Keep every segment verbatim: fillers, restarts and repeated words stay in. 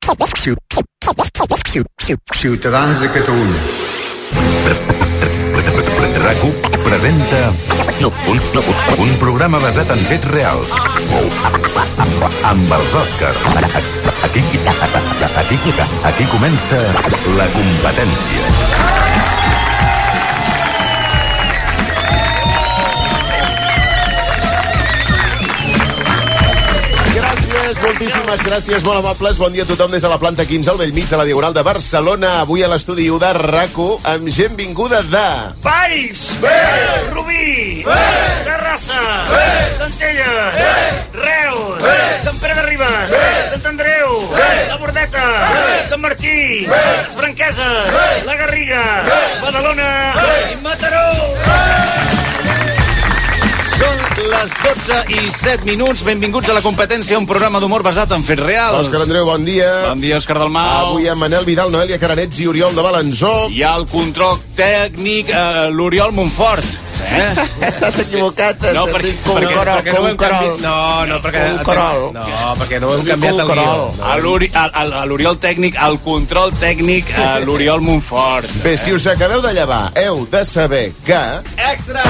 Ciutadans de Catalunya. RAC1 presenta un, un programa basat en fets reals amb els Oscars. Aquí, aquí, aquí comença la competència. Moltíssimes gràcies, molt amables. Bon dia a tothom des de la planta quinze, al bell mig de la Diagonal de Barcelona. Avui a l'estudi u de RAC1 amb gent vinguda de... Valls! Bé! Rubí! Bé! Terrassa! Bé! Centelles! Bé! Reus! Bé! Sant Pere de Ribes! Bé! Sant Andreu! Bé! La Bordeta! Bé! Sant Martí! Bé! Les Franqueses! Bé! La Garriga! Bé! Badalona! Bé! I Mataró! Són les dotze i set minuts. Benvinguts a La Competència, un programa d'humor basat en fets reals. Òscar Andreu, bon dia. Bon dia, Òscar Dalmau. Avui amb Manel Vidal, Noelia Caranets i Oriol de Balanzó. Hi ha el control tècnic, eh, l'Oriol Montfort. Eh? S'has equivocat, no, has perquè, dit com un perquè, corol, perquè com no un corol. No, no, perquè... Un corol. No, perquè no ho hem canviat el guió. No. A l'Ori- a- a- a l'Oriol tècnic, al control tècnic, a l'Oriol Montfort. Bé, si us acabeu de llevar, heu de saber que... Extra!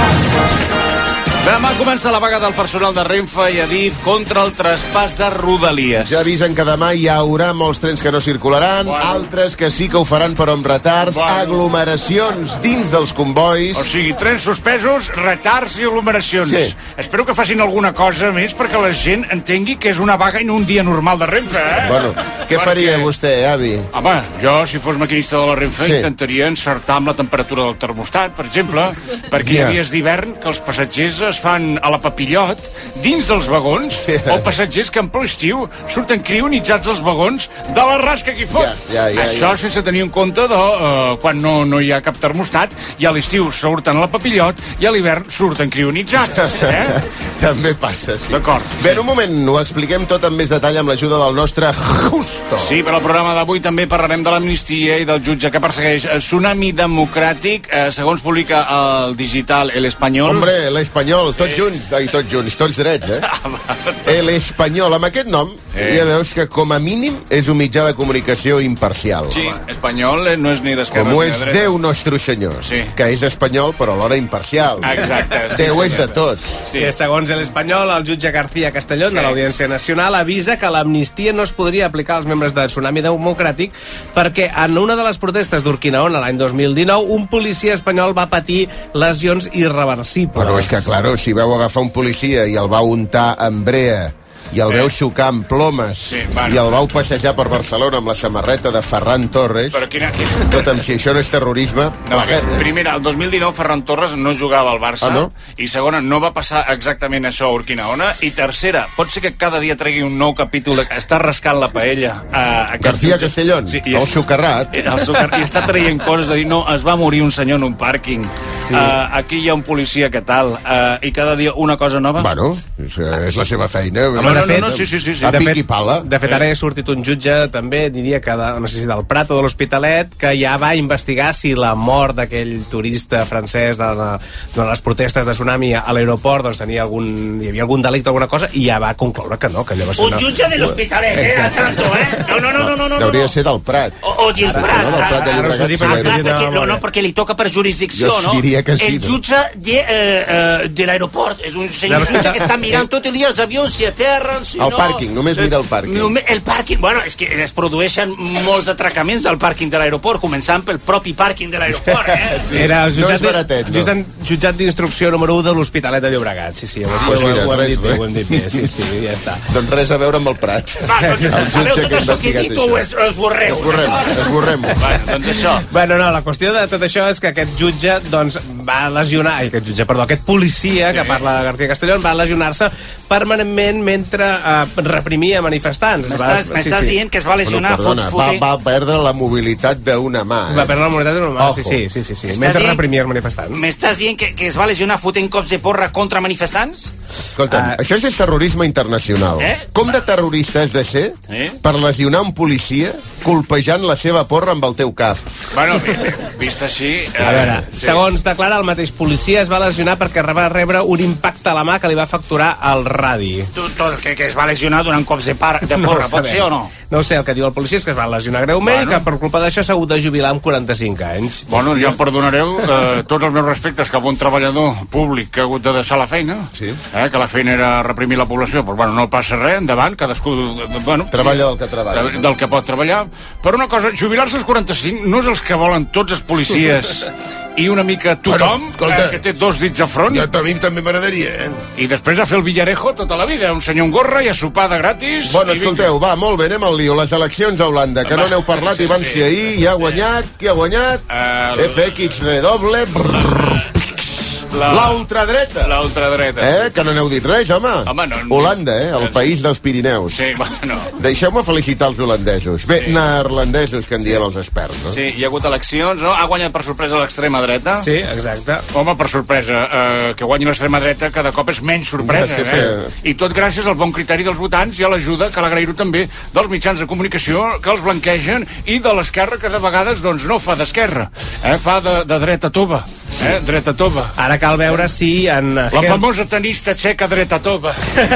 Demà comença la vaga del personal de Renfe i Adif contra el traspàs de Rodalies. Ja avisen que demà hi haurà molts trens que no circularan, Bueno. altres que sí que ho faran però amb retards, Bueno. aglomeracions dins dels convois... O sigui, trens suspesos, retards i aglomeracions. Sí. Espero que facin alguna cosa més perquè la gent entengui que és una vaga i no un dia normal de Renfe, eh? Bueno, què Perquè- faria vostè, avi? Home, jo, si fos maquinista de la Renfe, Sí. sí. intentaria encertar amb la temperatura del termostat, per exemple, perquè hi Ja. ha dies d'hivern que els passatgers es fan a la papillot dins dels vagons, Sí. o passatgers que en ple estiu surten crionitzats als vagons de la rasca que hi fot. Ja, ja, ja, Això ja. sense tenir en compte de uh, quan no, no hi ha cap termostat, i a l'estiu surten a la papillot i a l'hivern surten crionitzats. Eh? També passa, sí. D'acord. Bé, en un moment ho expliquem tot amb més detall amb l'ajuda del nostre Justo. Sí, però al programa d'avui també parlarem de l'amnistia i del jutge que persegueix el Tsunami Democràtic, eh, segons publica el digital El Espanyol. Hombre, l'Espanyol, tots junts, ai, tots junts, tots drets, eh? L'Espanyol, amb aquest nom, Sí. ja veus que com a mínim és un mitjà de comunicació imparcial. Sí, espanyol eh, no és ni d'esquerra Com ho ni és de dreta. Déu nostre senyor, Sí. que és espanyol però alhora imparcial. Exacte, sí, Déu és senyor. de tot. Sí. Sí. Segons l'Espanyol, el jutge García Castellón, Sí. de l'Audiència Nacional, avisa que l'amnistia no es podria aplicar als membres de Tsunami Democràtic perquè en una de les protestes d'Urquinaona l'any dos mil dinou, un policia espanyol va patir lesions irreversibles. Però és que, claro, si veu agafar un policia i el va untar amb brea i el Eh. veu xocar amb plomes Sí, bueno. i el vau passejar per Barcelona amb la samarreta de Ferran Torres, Però quina... quina... escolta'm, si això no és terrorisme... No, per què, eh? primera, el dos mil dinou Ferran Torres no jugava al Barça. Ah, no? I segona, no va passar exactament això a Urquinaona. I tercera, pot ser que cada dia tregui un nou capítol de... Està rascant la paella. A, a García Castellón, sí, el socarrat. El sucar... I està traient coses de dir, no, es va morir un senyor en un pàrquing. Sí. Uh, aquí hi ha un policia, que tal? Uh, I cada dia una cosa nova. Bueno, és, és la seva feina. Home, de no, fet, no, no, sí, sí, sí. sí. A de pic fet- i pala. De fet, ara ha sortit un jutge, també, diria que, de, no sé si del Prat o de l'Hospitalet, que ja va investigar si la mort d'aquell turista francès de, la, de les protestes de Tsunami a l'aeroport, doncs tenia algun, hi havia algun delicte o alguna cosa, i ja va concloure que no, que allò va ser Un una... jutge de l'Hospitalet, eh? A tanto, eh? No, no, no, no, no, no. Hauria de no. ser del Prat. O, o del Ara, Prat. no, del Prat de Ara us ho Llobregat. dic sí, perquè Ah, eh? clar, no, perquè, no, no, no, perquè li toca per jurisdicció, Jo no? diria que sí, El no? jutge de, eh, eh, de l'aeroport és un senyor De jutge que està mirant tot el dia els avions, si aterren, si El no... pàrquing, només Sí. mira el pàrquing. Només- El pàrquing, bueno, és que es produeixen molts atracaments al pàrquing de l'aeroport, començant pel propi pàrquing de l'aeroport, eh? Sí. Era el No jutjat, és baratet, no. jutjat, jutjat d'instrucció número u de l'Hospitalet de Llobregat. Sí, sí, ho, Ah, ho, doncs ho, mira, ho, hem res, dit bé, res. ho hem dit bé, sí, sí, ja està. Doncs res a veure amb el Prat. Va, doncs, El sabeu jutge tot que ha això que he investigat dit o això. es, esborreu? Esborrem, esborrem-ho. Bueno, doncs això. Bueno, no, la qüestió de tot això és que aquest jutge doncs, va lesionar... Ai, aquest jutge, perdó, aquest policia que parla de García Castellón va lesionar-se permanentment mentre eh, reprimia manifestants. M'estàs Va- m'estàs dient que es va Bueno, lesionar perdona, fot, va, fotent... va perdre la mobilitat d'una mà. Eh? Va perdre la mobilitat d'una mà, sí, Ojo. sí, sí, sí, sí. Estàs mentre dient- reprimia els manifestants. M'estàs dient que, que es va lesionar fotent cops de porra contra manifestants? Escolta'm, Ah. això és terrorisme internacional. Eh? Com de terrorista has de ser Eh? per lesionar un policia colpejant la seva porra amb el teu cap. Bueno, vist així... Eh, A veure, sí. segons declara el mateix policia, es va lesionar perquè va rebre un impacte a la mà que li va facturar el radi. Tu, tot, que, que es va lesionar durant cops de, par, de No porra, ho pot sabem. ser o no? No ho sé, el que diu el policia és que es va lesionar greument Bueno. i que per culpa d'això s'ha hagut de jubilar amb quaranta-cinc anys. Bueno, ja em perdonareu eh, tots els meus respectes cap a un treballador públic que ha hagut de deixar la feina, Sí. eh, que la feina era reprimir la població, però bueno, no passa res, endavant, cadascú... eh, Bueno, Treballa del que treballa. Tre- Del que pot treballar. Per una cosa, jubilar-se als quaranta-cinc no és els que volen tots els policies i una mica tothom, Bueno, escolta. eh, que té dos dits a front, Ja a mi també m'agradaria, eh? i després a fer el Villarejo tota la vida, un senyor amb gorra i a sopar de gratis. Bueno, i escolteu, va, molt bé, anem al lío. Les eleccions a Holanda, que no n'heu parlat i van ser ahir, i ha guanyat, qui ha guanyat? El- F X redoble... La- L'ultradreta. La ultradreta. Eh, que no n'heu dit res, home. Home, no- Holanda, eh, el país dels Pirineus. Sí, bueno... Deixeu-me felicitar els holandesos. Bé, Sí. neerlandesos, que en diem els experts, no? Sí, hi ha hagut eleccions, no? Ha guanyat per sorpresa l'extrema dreta. Sí, exacte. Home, per sorpresa, eh, que guanyi l'extrema dreta cada cop és menys sorpresa, Ja sé eh? I tot gràcies al bon criteri dels votants i a l'ajuda, que l'agrair-ho també, dels mitjans de comunicació que els blanquegen i de l'esquerra, que de vegades doncs, no fa d'esquerra, eh? Fa de, de dreta tova, eh? Dreta tova. Ara cal veure si en... La famosa tenista txeca dreta tova.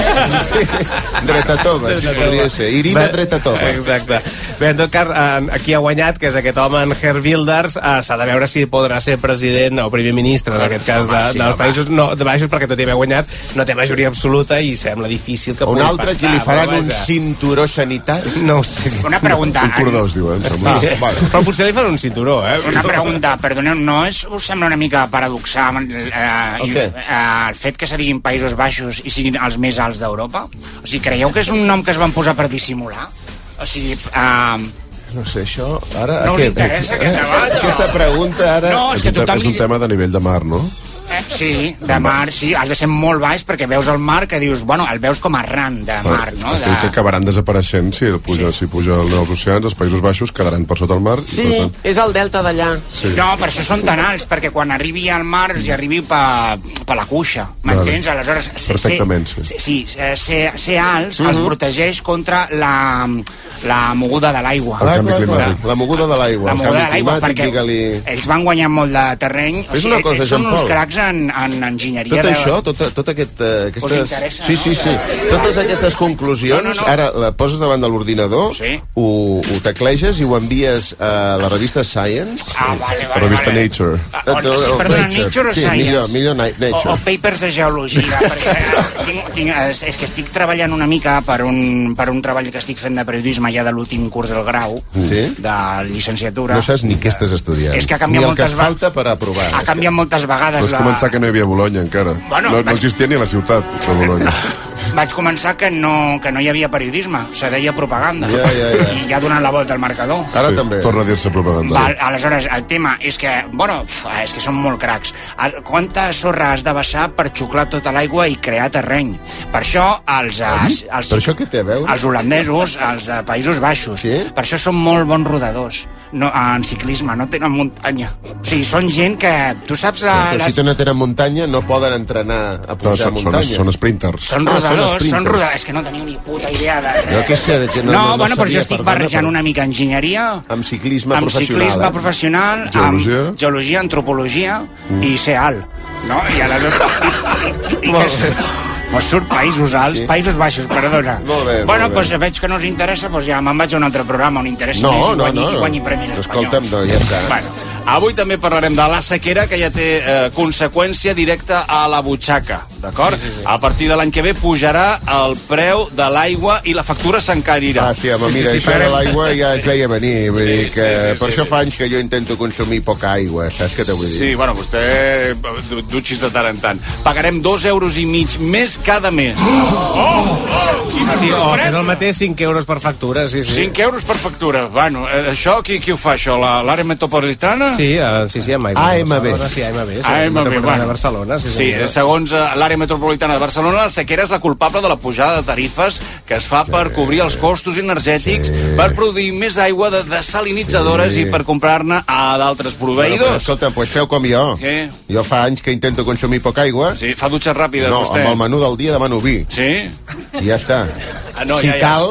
Sí. Dreta tova, sí, podria ser. Irina Dreta tova. Exacte. Bé, en tot cas, eh, aquí ha guanyat, que és aquest home, en Geert Wilders. Eh, S'ha de veure si podrà ser president o primer ministre, en aquest cas, de, Home, sí, dels home. països no, de baixos, perquè tot i haver guanyat no té majoria absoluta i sembla difícil que Un pugui altre, qui li pactar, faran però un vaja. cinturó sanitari? No ho sé. Una pregunta. Un cordó, es diu, eh? em sembla. Sí. Vale. Però potser li fan un cinturó, eh? Una pregunta, perdoneu, no és, us sembla una mica paradoxal eh, El el, què? eh, el fet que se diguin Països Baixos i siguin els més alts d'Europa? O sigui, creieu que és un nom que es van posar per dissimular? O sigui, eh, No sé, això... Ara, No us què? interessa aquest debat, o? Aquesta pregunta ara... no, és És que un, te tothom... és un tema de nivell de mar, no? Eh, sí, de mar, sí, has de ser molt baix perquè veus el mar que dius, bueno, el veus com a ran de mar, no? Es diu que De... acabaran desapareixent si puja, sí. si puja als oceans, els Països Baixos quedaran per sota el mar. Sí, I, per tant, és el delta d'allà. sí. No, per això són tan alts, perquè quan arribi al mar els hi arribi per pa la cuixa, m'entens? Vale. Aleshores, ser, Perfectament, ser, sí. sí, ser, ser, ser alts uh -huh. els protegeix contra la, la moguda de l'aigua. El Ah, canvi clar, clar, climàtic. La moguda de l'aigua. La el moguda de canvi l'aigua, climàtic, perquè digue-li... ells van guanyar molt de terreny. O Fes sigui, una cosa, ells són Jean uns Paul. cracs en, en enginyeria. Tot de... això, tot, tot aquest, eh, aquestes... interessa, sí, no? sí, sí. Totes aquestes conclusions, No, no, no. ara la poses davant de l'ordinador, Sí. ho, ho tecleges i ho envies a la revista Science. Ah, vale, La vale, revista vale. Nature. Ah, o, sí, perdona, Nature o sí, Science? millor, millor na- Nature. O, o papers de geologia, perquè eh, tinc, tinc, és, és que estic treballant una mica per un, per un treball que estic fent de periodisme ja de l'últim curs del grau, Sí? de llicenciatura. No saps ni què estàs estudiant. És que ha canviat ni el que moltes et va- falta per aprovar. Ha canviat moltes vegades. Vas començar que no hi havia Bologna encara. Bueno, no, no vaig- existia ni la ciutat de Bologna. Vaig començar que no, que no hi havia periodisme, se deia propaganda. Ja, ja, ja. I ja donant la volta al marcador. Ara sí, també. Torna a dir-se propaganda. Val, aleshores, el tema és que, bueno, pf, és que són molt cracs. El- Quanta sorra has de vessar per xuclar tota l'aigua i crear terreny? Per això, els, els, els, Per això què té a veure? els holandesos, els de Països Baixos, Sí? per això són molt bons rodadors no, en ciclisme, no tenen muntanya. O sigui, són gent que... Tu saps la... Però si te no tenen muntanya, no poden entrenar a No, pujar són, són, muntanya. són sprinters. Són Ah, són rodadors, són, sprinters. rodadors. És que no teniu ni puta idea de res. Jo què sé, que no- no, no- no bueno, però sabia, jo estic perdona, barrejant però- una mica enginyeria Amb ciclisme amb professional. ciclisme eh? professional, Geologia. amb geologia, antropologia mm. i ser alt, no? I aleshores... I, i, Molt que, bé. Pues surt Països Alts, Sí. Països Baixos, perdona. Molt bé, bueno, molt doncs bé. veig que no us interessa, doncs ja me'n vaig a un altre programa on interessi No, més i no, guanyi, no. i guanyi premis Escolta'm, espanyols. no, ja està. Bueno, avui també parlarem de la sequera, que ja té eh, conseqüència directa a la butxaca, d'acord? Sí, sí, sí. A partir de l'any que ve pujarà el preu de l'aigua i la factura s'encarirà. Ah, sí, home, mira, sí, això de l'aigua ja es veia venir. Vull Sí, dir que sí, sí, per sí. això fa anys que jo intento consumir poca aigua, saps què te vull dir? Sí, bueno, vostè du- dutxis de tant en tant. Pagarem dos euros i mig més cada mes. Oh! Oh! Quina Sí, o és sorpresa! el mateix cinc euros per factura, sí, sí. cinc euros per factura. Bueno, eh, això qui, qui ho fa, això? La- L'àrea metropolitana? Sí, uh, sí, sí, amb aigua. A M B. Barcelona, Sí, A M B. Sí, A M B, Metropolitana bueno. de Barcelona, sí, Sí, senyor. segons eh, l'àrea metropolitana de Barcelona, la sequera és la culpable de la pujada de tarifes que es fa per cobrir els costos energètics, per produir més aigua de desalinitzadores Sí. i per comprar-ne a d'altres Bueno, però, proveïdors. escolta'm, doncs feu com jo. Què? Jo fa anys que intento consumir poca aigua. Sí, fa dutxes ràpides, No, vostè. amb el menú del dia demano vi. Sí? I ja està. Ah, no, si ja, ja. cal,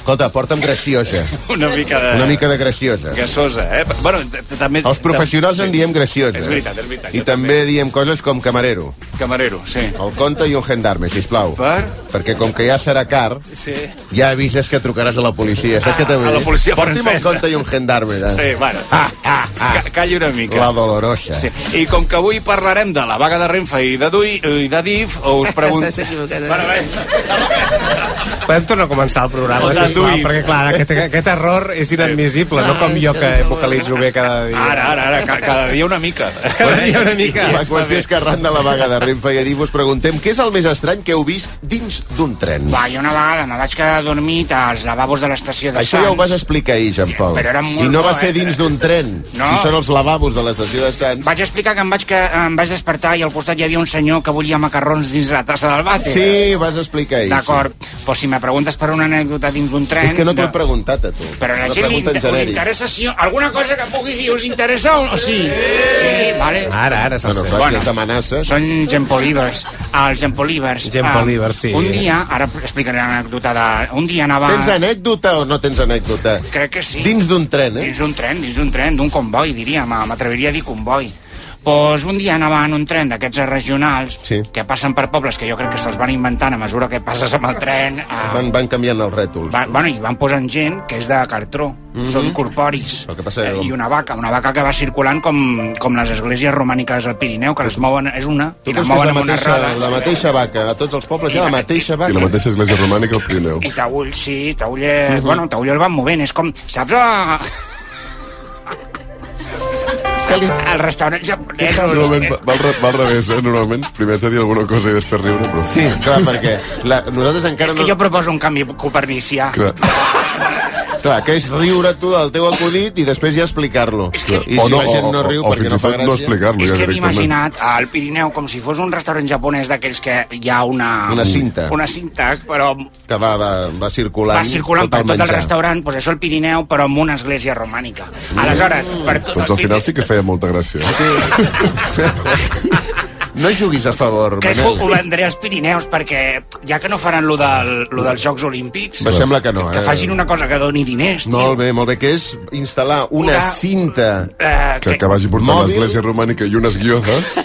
Escolta, porta'm graciosa. Una mica de... Una mica de graciosa. Gasosa, eh? Bueno, també... Els professionals en diem graciosa. És veritat, és veritat. I també diem coses com camarero. Camarero, sí. El conte i un gendarme, sisplau. Per? Perquè com que ja serà car, Sí. ja avises que trucaràs a la policia. Saps Ah, què t'ho vull a la dir? policia Porti'm francesa. el conte i un gendarme. Ja. Sí, bueno. Ah, ah, ah. Ca- Calli una mica. La dolorosa. Sí. I com que avui parlarem de la vaga de Renfe i de, Dui, i de D I F, us pregunto... S'ha equivocat. Bueno, bé. Podem tornar a començar el programa, El sisplau, d'Anduí. perquè clar, aquest, aquest error és inadmissible, no com jo que vocalitzo bé cada dia. Ara, ara, ara, ca- cada dia una mica. Cada dia una mica. La qüestió és que arran de la vaga de Renfe i Adif us preguntem què és el més estrany que heu vist dins d'un tren. Va, jo una vegada me vaig quedar dormit als lavabos de l'estació de Això Sants. ja ho vas explicar ahir, Jean Paul. Però era molt I no va bo, ser eh? dins d'un tren. No. Si són els lavabos de l'estació de Sants. Vaig explicar que em vaig, que em vaig despertar i al costat hi havia un senyor que volia macarrons dins la tassa del vàter. Sí, vas explicar ahir. D'acord, pues si me preguntes per una anècdota dins d'un Sí. tren... És que no t'ho he de- preguntat a tu. Però a la Una gent li pregunta en inter- us genèric. interessa si... Alguna cosa que pugui dir us interessa o sí? Sí, vale. Ara, ara, Bueno, se'ls clar, Bueno. que t'amenaces. Són gempolivers. Els gempolivers. Gempolivers, sí. Un dia, ara explicaré l'anècdota de... Un dia anava... Tens anècdota o no tens anècdota? Crec que sí. Dins d'un tren, eh? Dins d'un tren, dins d'un tren, d'un comboi, diria, m'atreviria a dir comboi. Pues un dia anava en un tren d'aquests regionals Sí. que passen per pobles que jo crec que se'ls van inventant a mesura que passes amb el tren. Eh, Van, van canviant els rètols. va, bueno, i van posant gent que és de cartró, Mhm. són corporis. El que passa Eh, que- I una vaca, una vaca que va circulant com, com les esglésies romàniques al Pirineu, que les mouen, és una, Tu i la creus que és mouen la amb unes mateixa, rodes. la mateixa vaca? A tots els pobles hi ha la mateixa vaca? I la mateixa església romànica al Pirineu. I Taüll, sí, Taüll, eh, Mhm. uh -huh. bueno, Taüll el van movent, és com, saps, a... el restaurant japonès... Normalment va, va, al re- va al revés, eh? Normalment primer has de dir alguna cosa i després riure, però... Sí, clar, perquè la, nosaltres encara És que no... jo proposo un canvi copernicià. Clar. Clar, que és riure tu del teu acudit i després ja explicar-lo. És que- I O si no, la gent o- no o- riu o perquè fins no i fa tot gràcia... no explicar-lo, És ja que m'he directament. imaginat al Pirineu com si fos un restaurant japonès d'aquells que hi ha una... Una cinta. Una cinta, però Que va, va, va circulant, va circulant tot per el tot el menjar. restaurant, doncs això al Pirineu, però amb una església romànica. Aleshores, per tot Doncs al final sí que feia molta gràcia. No juguis a favor, Crec que ho Manel. vendré als Pirineus perquè ja que no faran lo, del, lo dels Jocs Olímpics, Me sembla que no, que eh? facin una cosa que doni diners, tio. Molt bé, molt bé, que és instal·lar una, Una- cinta Eh, Que, que vagi portant Mòbil. l'església romànica i unes guioses.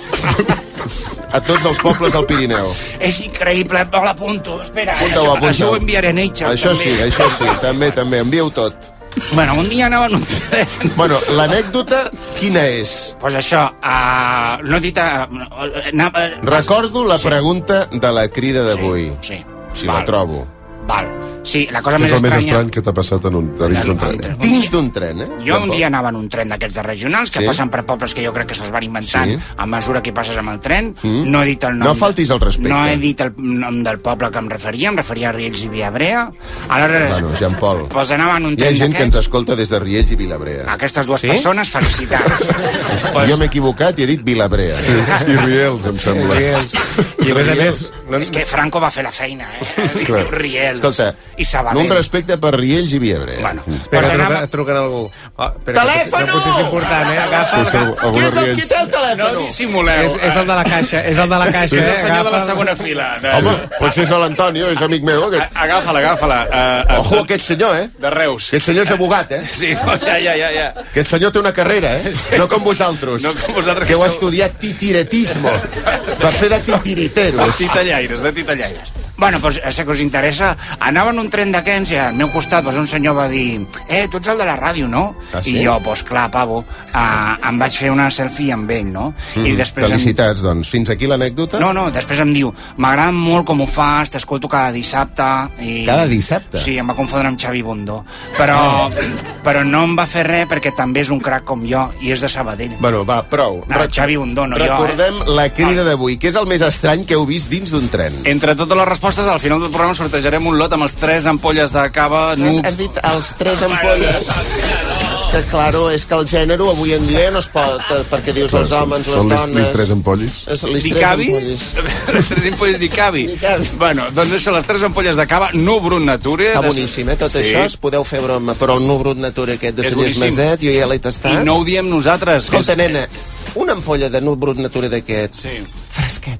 a tots els pobles del Pirineu. És increïble, me l'apunto. Espera, Apunta-ho, això, apunta-ho. això ho enviaré a Nature. Això també. sí, això sí, també, també, envia-ho tot. Bueno, un dia anava en un tren. Bueno, l'anècdota, quina és? Pues això, uh, no he dit... Uh, anava, Recordo la pregunta de la crida d'avui, Sí, sí. si Val. la trobo. Val. Sí, la cosa Que més és el més estranya... estrany que t'ha passat en un, a dins d'un tren. Un Dins dia- d'un tren, eh? Jo un dia anava en un tren d'aquests de regionals que Sí. passen per pobles que jo crec que se'ls van inventant Sí. a mesura que passes amb el tren. Mm. No he dit el nom... No faltis al respecte. No he dit el nom del poble que em referia, em referia a Riells i Viabrea. Aleshores, Bueno, Jean Paul. pues anava en un Hi ha tren gent que ens d'aquests. escolta des de Riells i Vilabrea. Aquestes dues Sí? persones, felicitats. Jo m'he equivocat i he dit Vilabrea. I Riels, em sembla. I a més a més... No, És que Franco va fer la feina, eh? Clar. Diu Riells Escolta, i Sabadell. un respecte per Riells i Viabrea. Bueno, Espera, pues truca, anava... truquen algú. Oh, espera, Telèfono! No potser és important, eh? Agafa, Potser agafa. alguna Qui és el Riells. qui té el telèfon? No dissimuleu. És, és el de la caixa, és el de la caixa, És eh? el senyor de la Agafa- segona fila. De... Home, potser és l'Antonio, és amic meu. Aquest. Agafa-la, agafa-la. Uh, Ojo, aquest senyor, eh? De Reus. Aquest senyor és abogat, eh? Sí, no, ja, ja, ja, ja. Aquest senyor té una carrera, eh? No com vosaltres. No com vosaltres, Que heu que sou- estudiat titiretismo. Per fer de titiritero. De titellaires, de titellaires. Bueno, doncs, sé que us interessa. Anava en un tren d'aquests i al meu costat doncs, un senyor va dir eh, tu ets el de la ràdio, no? Ah, sí? I jo, doncs clar, pavo, uh, em vaig fer una selfie amb ell, no? Mm, I després felicitats, doncs. Fins aquí l'anècdota? Em... No, no, després em diu m'agrada molt com ho fas, t'escolto cada dissabte i... Cada dissabte? Sí, em va confondre amb Xavi Bundó. Però, però no em va fer res perquè també és un crac com jo i és de Sabadell. Bueno, va, prou. No, Xavi Bundó, no Recordem jo, eh? la crida d'avui. Què és el més estrany que heu vist dins d'un tren? Entre totes les respostes, al final del programa sortejarem un lot amb els tres ampolles de cava Nub. Has dit els tres ampolles? Que, claro, és que el gènere avui en dia no es pot, eh, perquè dius els homes, les Són les, dones... les tres ampolles. És les tres D'Icavi? ampolles. Les tres ampolles d'Icavi. D'Icavi. Bueno, doncs això, les tres ampolles de cava no brut nature. Està de- boníssim, eh, tot Sí. això. Es podeu fer broma, però el nu brut natura aquest de És Cellers boníssim. Maset, jo ja l'he I tastat. no ho diem nosaltres. Escolta, és- nena, una ampolla de nu brut natura d'aquest, Sí. fresqueta,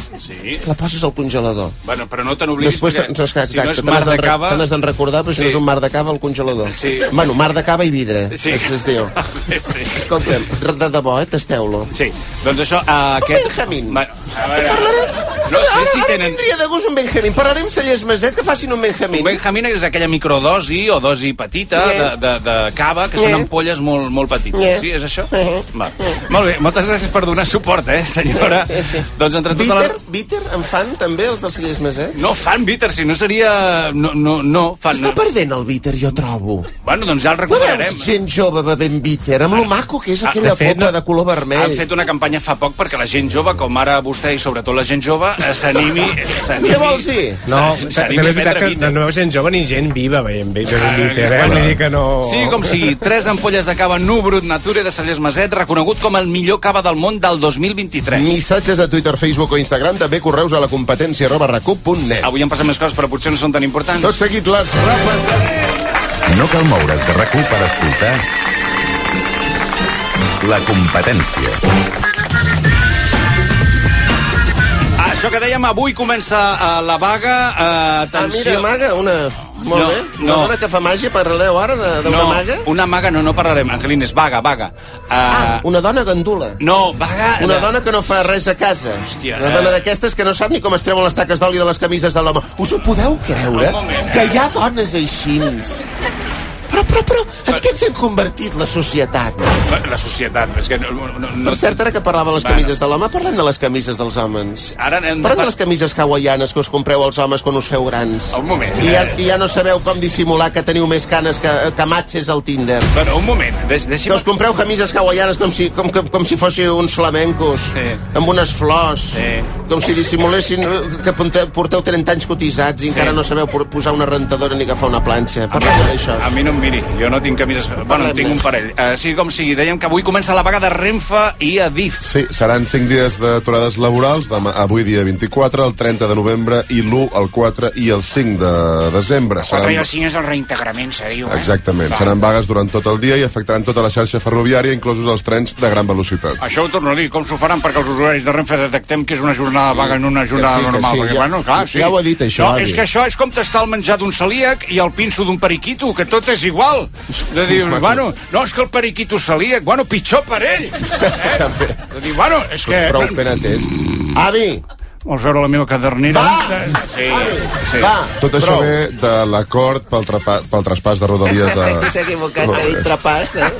Sí. La poses al congelador. Bueno, però no te n'oblidis. Després, perquè, no, exacte, si no és te mar n'has de d'en- cava... te n'has d'en recordar, però si Sí. no és un mar de cava al congelador. Sí. Bueno, mar de cava i vidre, Sí. es, es diu. Sí. Escolta'm, de debò, eh, tasteu-lo. Sí, doncs això... Uh, Un Benjamín. Bueno, a veure, no sé ara, si ara tenen... vindria de gust un Benjamín. Parlarem amb Cellers Maset que facin un Benjamín. Un Benjamín és aquella microdosi o dosi petita Eh. de, de, de cava, que Eh. són ampolles molt, molt petites. Eh. Sí, és això? Eh. Va. Molt bé, moltes gràcies per donar suport, eh, senyora. Sí, sí. Doncs entre tota Bitter, la... bitter, en fan també els dels Cellers Maset? No fan bitter, si no seria... No, no, no fan... S'està perdent el bitter, jo trobo. Bueno, doncs ja el No recuperarem. veus gent jove bevent bitter, amb lo maco que és Ah, aquella de fet, copa no- de color vermell. Han fet una campanya fa poc perquè la gent jove, com ara vostè i sobretot la gent jove, eh, s'animi... s'animi- Què vols dir? No, s'animi també a és veritat prendre que bitter. no veus gent jove ni gent viva veient bitter, eh? bueno. Vull dir que no... Sí, com sigui, tres ampolles de cava Nu Brut Nature de Cellers Maset, reconegut com el millor cava del món del dos mil vint-i-tres. Missatges a Twitter, Facebook o Instagram, també correus a la competència arroba recup punt net. Avui han passat més coses, però potser no són tan importants. Tot seguit, les rapes. No cal moure's de RAC u per escoltar La competència. Ah, això que dèiem, avui comença uh, la vaga. Uh, Ah, atenció... mira, maga, una... Molt No, bé. Una no. dona que fa màgia, parleu ara de- d'una no, maga? una maga no, no parlarem, Angelina, és vaga, vaga. Uh, Ah, una dona gandula. No, vaga... Una dona que no fa res a casa. Hòstia, una eh. dona d'aquestes que no sap ni com es treuen les taques d'oli de les camises de l'home. Us ho podeu creure? Un moment. Que hi ha dones així. Però, però, però, en què ens hem convertit la societat? La societat, és que no... no, no Per cert, ara que parlava de les Bueno. camises de l'home, parlem de les camises dels homes. Ara anem de Parlem par- de les camises hawaianes que us compreu els homes quan us feu grans. Un moment. I ja, i ja no sabeu com dissimular que teniu més canes que, que matxes al Tinder. Bueno, un moment, deix, Que deixi'm... us compreu camises hawaianes com si, com, com, com si fóssiu uns flamencos, Sí. amb unes flors, Sí. com si dissimulessin eh, que porteu, porteu trenta anys cotitzats i encara no sabeu por- posar una rentadora ni agafar una planxa. Parlem d'això. A mi no em miri, jo no tinc camises... Bueno, en tinc un parell. Uh, sigui com sigui, dèiem que avui comença la vaga de Renfe i Adif. Sí, seran cinc dies d'aturades laborals, demà, avui dia vint-i-quatre, el trenta de novembre, i l'u, el quatre i el cinc de desembre. quatre i el cinc és el reintegrament, se diu, eh? Exactament, Va. seran vagues durant tot el dia i afectaran tota la xarxa ferroviària, inclosos els trens de gran velocitat. Això ho torno a dir, com s'ho faran perquè els usuaris de Renfe detectem que és una jornada vaga en una jornada sí, que normal? sí, perquè, ja- bueno, clar, sí. ja ho ha dit, això, No, avi. és que això és com tastar el menjar d'un celíac i el pinso d'un periquito, que tot és igual. De dir, bueno, no, és que el periquito és celíac, bueno, pitjor per ell. Eh? De dir, bueno, és que... Prou pena té. Avi, Vols veure la meva cadernera? Va! Sí, sí. va, Tot això prou. ve de l'acord pel, trapa- pel traspàs de Rodalies a... S'ha equivocat, ha dit trapàs, eh?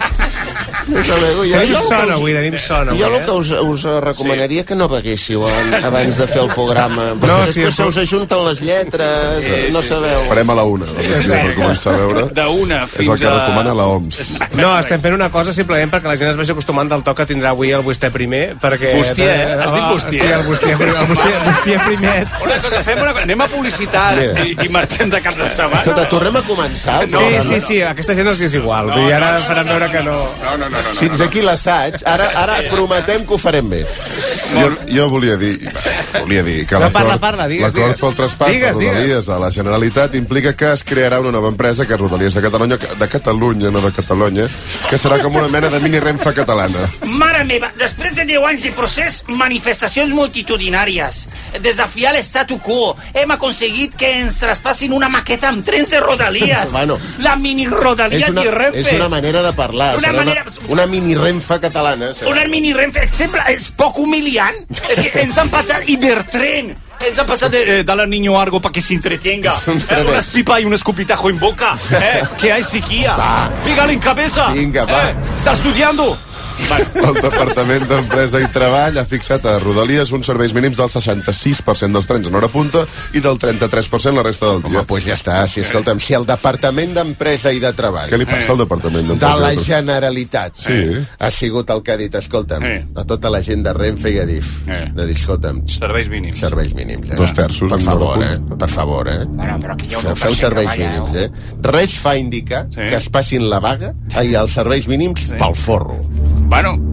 Des de luego, jo, Tenim jo, el que sona us- avui, tenim sona jo avui, el que eh? us, us recomanaria que no beguéssiu an- abans de fer el programa. No, No, sí, després se però- us ajunten les lletres, Sí, no sí. sabeu. Farem a la una, sí. per començar a veure. D'una És fins el que a... recomana la O M S. No, estem fent una cosa simplement perquè la gent es vagi acostumant del to que tindrà avui el Bustier primer, perquè... Bustier, eh? Has dit Ah, Bustier? Sí, el Bustier, el Bustier, Bustier primet. Una cosa, fem una cosa, anem a publicitat Mira. i, i marxem de cap de setmana. Escolta, tornem a començar. el Sí, programa. sí, sí, a aquesta gent els és igual. Vull dir, ara faran veure que no... No, no, no, no, no. Fins aquí l'assaig. Ara, ara prometem que ho farem bé. Jo, jo volia dir, volia dir que No, l'acord parla, parla, digues, l'acord digues. pel traspàs Digues, de Rodalies a la Generalitat implica que es crearà una nova empresa, que és Rodalies de Catalunya, de Catalunya, no de Catalunya, que serà com una mena de mini-Renfe catalana. Mare meva, després de deu anys de procés, manifestacions multitudinàries, desafiar l'estatu quo, hem aconseguit que ens traspassin una maqueta amb trens de Rodalies. Bueno, la mini-Rodalia És una, de Renfe. és una manera de parlar. Una Serà manera- una, una mini-Renfe catalana. serà. Una mini-Renfe, sembla, és poc humiliant. És que ens han passat Ibertren. Ens han passat de, eh, dale al niño algo para que se entretenga. Eh, unas pipas y un escupitajo en boca. Eh, que hay sequía. Va. Pígale en cabeza. Vinga, va. Eh, está estudiando. El Departament d'Empresa i Treball ha fixat a Rodalies uns serveis mínims del seixanta-sis per cent dels trens en hora punta i del trenta-tres per cent la resta del dia. Home, doncs ja està. Si, escolta'm, si el Departament d'Empresa i de Treball Què li passa al Departament de d'Empresa? la i Treball? Generalitat Sí. ha sigut el que ha dit, escolta'm, Eh. a tota la gent de Renfe i Adif, Eh. de dir, escolta'm, Serveis mínims. serveis mínims. Eh? Dos terços Per en favor, hora eh? punta. Per favor, eh? Bueno, però aquí hi ha un Feu, u per feu cent serveis que va, mínims, ja, eh? Res fa indicar Sí. que es passin la vaga i els serveis mínims Sí. pel forro. Bueno,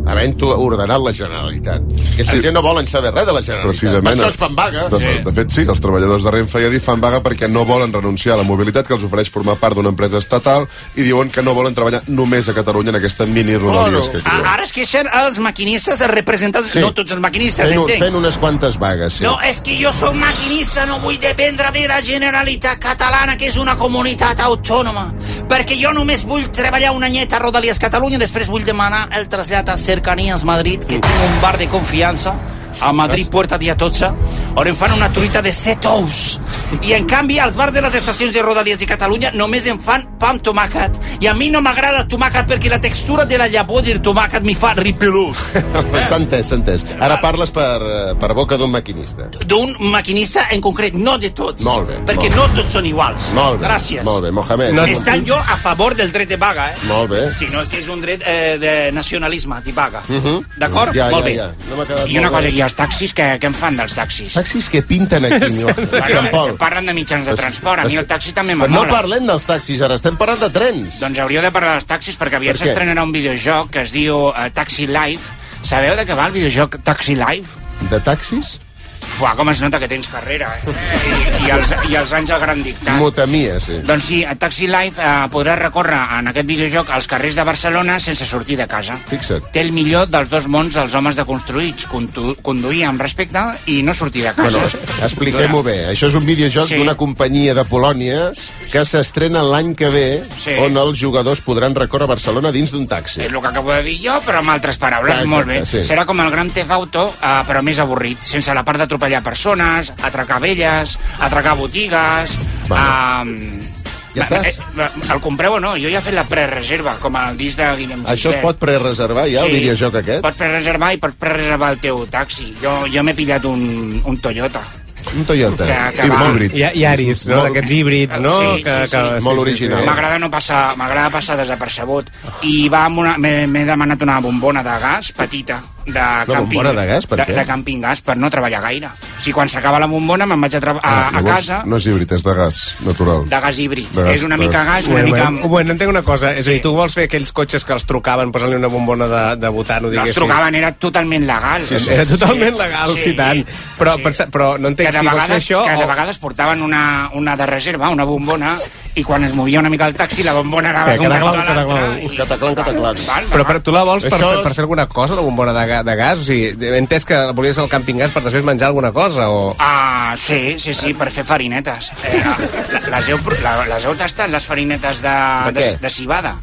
havent-ho ordenat la Generalitat. Aquesta gent no volen saber res de la Generalitat. Precisament. Per això es fan vaga. De, de, de fet, sí, els treballadors de Renfe i Adif fan vaga perquè no volen renunciar a la mobilitat que els ofereix formar part d'una empresa estatal i diuen que no volen treballar només a Catalunya en aquesta mini-rodalies que creuen. Ara es queixen els maquinistes, els representants, Sí. no tots els maquinistes, Fent, entenc. fent unes quantes vagues, sí. No, és que jo soc maquinista, no vull dependre de la Generalitat Catalana, que és una comunitat autònoma, perquè jo només vull treballar un anyet a Rodalies Catalunya, després vull demanar el trasllat a Cercanías Madrid, que tinc un bar de confiança, a Madrid, Puerta de Atocha, on em fan una truita de set ous. I, en canvi, als bars de les estacions de Rodalies de Catalunya només em fan pa amb tomàquet. I a mi no m'agrada el tomàquet perquè la textura de la llavor del tomàquet m'hi fa ripelús. S'ha entès, s'ha entès. Ara parles per, per boca d'un maquinista. D'un maquinista en concret, no de tots. Molt bé, Perquè molt no tots són iguals. Molt bé. Gràcies. Molt bé, Mohamed. No, Estan jo a favor del dret de vaga, eh? Molt bé. Si no és que és un dret eh, de nacionalisme, de vaga. Uh -huh. D'acord? Ja, Molt ja, bé. ja. No m'ha quedat I una molt cosa, bé. i els taxis, què, què en fan dels taxis? Taxis que pinten aquí, no? Joan Pol. Parlen de mitjans de transport, a mi el taxi també Però no m'amola. parlem dels taxis, ara estem parlant de trens. Doncs hauríeu de parlar dels taxis perquè aviat Per què? s'estrenarà un videojoc que es diu uh, Taxi Life. Sabeu de què va el videojoc Taxi Life? De taxis? Fuà, com es nota que tens carrera, eh? I, i, els, i els anys al gran dictat. Motamia, sí. Doncs sí, a Taxi Life eh, podràs recórrer en aquest videojoc als carrers de Barcelona sense sortir de casa. Fixa't. Té el millor dels dos mons dels homes deconstruïts, condu conduir amb respecte i no sortir de casa. Bueno, es- expliquem-ho bé. Això és un videojoc Sí. d'una companyia de Polònia que s'estrena l'any que ve, Sí. on els jugadors podran recórrer a Barcelona dins d'un taxi. És el que acabo de dir jo, però amb altres paraules. Exacte, Molt bé. sí. Serà com el Grand Theft Auto, eh, però més avorrit, sense la part d'atropellar persones, atracar velles, atracar botigues... Vale. Eh, Ja estàs? eh, el compreu o no? Jo ja he fet la prereserva, com el disc de Guillem Això es Gisbert. pot prereservar ja, el videojoc aquest? Pots prereservar i pots prereservar el teu taxi. Jo, jo m'he pillat un, un Toyota. Un Toyota. Que- que I va. molt híbrid. I, i Aris, no? Molt- D'aquests híbrids, no? Sí, sí, sí. Molt original. M'agrada no passar, m'agrada passar desapercebut. I va amb una, m'he m'he demanat una bombona de gas petita, de càmping, bombona de gas? Per de, què? de càmping gas, per no treballar gaire. O sigui, quan s'acaba la bombona me'n vaig a, tra- a, Ah, a llavors, casa no és híbrid, és de gas natural. de gas híbrid. De gas, és una de mica gas. gas, una Bueno, mica... bueno, bueno, entenc una cosa, és a dir, tu vols fer aquells cotxes que els trucaven posant-li una bombona de, de butano, No diguéssim. els trucaven, era totalment legal. Sí, sí. Era totalment legal, sí, tant. Però, sí. però no entenc que de si vols fer vegades, això que de o... vegades portaven una, una de reserva, una bombona, i quan es movia una mica el taxi, la bombona anava Eh, d'un cantó cataclau, a l'altre. cataclau. i- Cataclan, cataclan. Val, Però, val. però tu la vols per, Això per, és- per fer alguna cosa, la bombona de, ga, de gas? O sigui, he entès que la volies al càmping gas per després menjar alguna cosa, o... Ah, sí, sí, sí, per fer farinetes. Eh, la- les, heu, pro- la, les heu tastat, les farinetes de, De de, què? de cibada?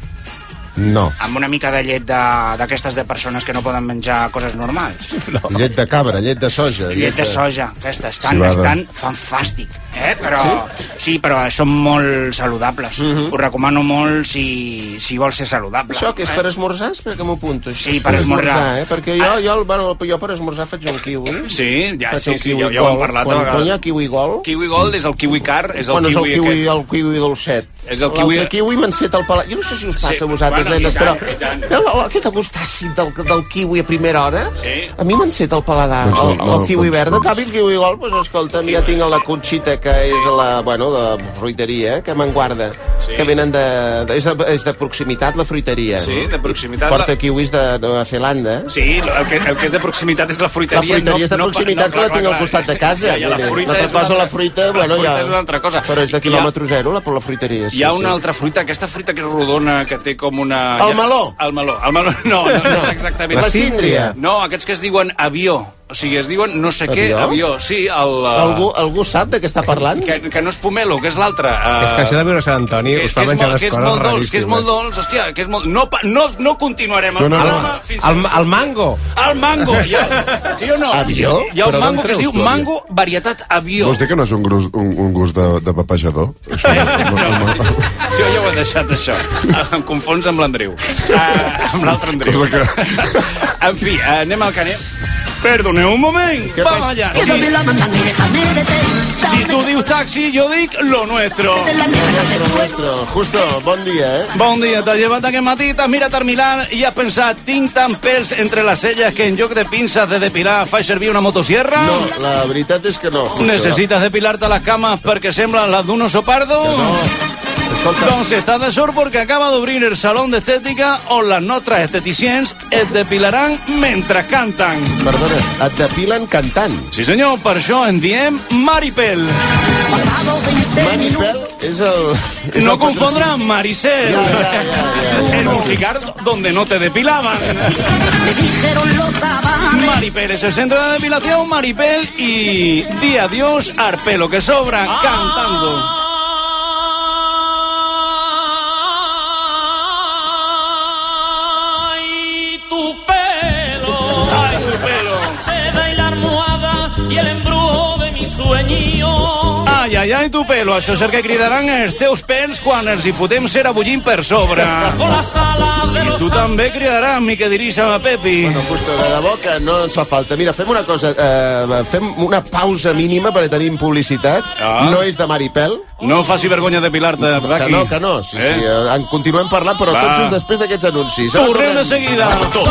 No. Amb una mica de llet de- d'aquestes de, de persones que no poden menjar coses normals. no. Llet de cabra, llet de soja. Llet de soja, aquesta, estan, Cibada. estan fantàstic, eh? Però, sí? sí, però són molt saludables. Uh -huh. Us recomano molt si, si vols ser saludable. Això que és eh? per esmorzar? Espera que m'ho apunto. Això Sí, és per esmorzar. eh? Perquè jo, jo, el- bueno, jo per esmorzar faig un kiwi. Sí, ja, Faig sí, un sí, kiwi ja, ja ho hem Gold. parlat a Quan, vegades. quan hi ha kiwi gold... Kiwi Gold és el kiwi car, és el bueno, és el kiwi, kiwi, aquest. el kiwi dolcet. És el kiwi- L'altre kiwi m'enceta el palat. Jo no sé si us passa Sí, a vosaltres, bueno, i nenes, tant, però i tant. el- el- aquest gust àcid del, del kiwi a primera hora, Sí. a mi m'enceta el paladar. Doncs el, no, el kiwi doncs- verd, en doncs- canvi el kiwi gold, doncs escolta'm, ja tinc la Conxita, que és la, bueno, de fruiteria, que me'n guarda, Sí. que venen de, de, és de... És de proximitat, la fruiteria. Sí, de proximitat, Porta la- kiwis de Nova Zelanda. Sí, el que, el que és de proximitat és la fruiteria. La fruiteria és de proximitat, que la tinc al costat de casa. Ja, ja, la Vull dir, fruita una altra és una cosa, la altra- fruita, la bueno, fruita ja... és una altra cosa. Però és de I- quilòmetre zero, la, la fruiteria. Sí, Hi ha sí. una altra fruita, aquesta fruita que és rodona, que té com una... El meló. El meló. El meló, no, no, no, exactament. La síndria. No, aquests que es diuen avió. O sigui, es diuen no sé què, Avió? avió. Sí, el... uh, Algú, algú sap de què està parlant? Que, que no és pomelo, que és l'altre. Uh, És que això de viure a Sant Antoni us fa que és menjar molt- unes que és coses molt dolç, que és molt raríssimes. dolç, hòstia, que és molt... No, pa- no, no continuarem el No, no, no. programa fins El, el mango! El mango, ja. Sí o no? Avió? Hi ha Però un d'on mango que treus es diu tu, avió? mango varietat avió. Vols dir que no és un, grus, un, un gust de, de papejador? Això, el- el- el- Jo ja ho he deixat, això. Em confons amb l'Andreu. Uh, amb l'altre Andreu. Cosa que- En fi, uh, anem al que anem. Perdoneu un moment. Què Vamos passa? allá. Que no me Si, la mandan y déjame de pensar. si tu dius taxi, jo dic lo nuestro. De la negra del Nuestro, fuego. nuestro. Justo, bon dia, eh? Bon dia, t'has llevat aquest matí, t'has mirat al Milà i has pensat, tinc tant pèls entre les celles que en lloc de pinces de depilar faig servir una motosierra? No, la veritat és que no. Justo. Necessites depilar-te les cames perquè semblen les d'un oso pardo? Que no. escolta. Doncs està de sort perquè acaba d'obrir el saló d'estètica on les nostres esteticients es depilaran mentre canten. Perdona, et depilen cantant. Sí senyor, per això en diem Maripel. Maripel és el... És No el confondre amb Maricel. Ja, ja, ja, ja. El musical donde no te depilaban. Maripel es el centro de depilación Maripel y di adiós al pelo que sobra cantando. I l'embrujo de mi sueño. Ai, ai, ai, tu pelo, això és el que cridaran els teus pèls quan els hi fotem cera bullint per sobre. I tu també cridaràs, mi que dirís a Pepi. Bueno, Justo, de debò que no ens fa falta. Mira, fem una cosa, eh, fem una pausa mínima perquè tenim publicitat. Ah. No és de Maripel. No faci vergonya depilar-te, Que Raki. no, que no, sí, Eh? sí, eh, en continuem parlant, però Va. tot just després d'aquests anuncis. Tornem de seguida.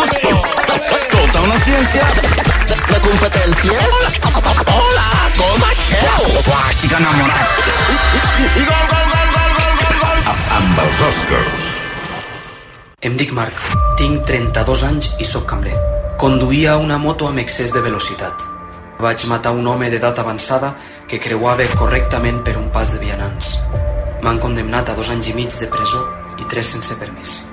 Tota una ciència. La competència. Hola, com esteu? Estic enamorat. I gol, gol, gol, gol, gol, gol, gol. Amb els Oscars. Em dic Marc, tinc trenta-dos anys i sóc cambrer. Conduïa una moto amb excés de velocitat. Vaig matar un home d'edat avançada que creuava correctament per un pas de vianants. M'han condemnat a dos anys i mig de presó i tres sense permís.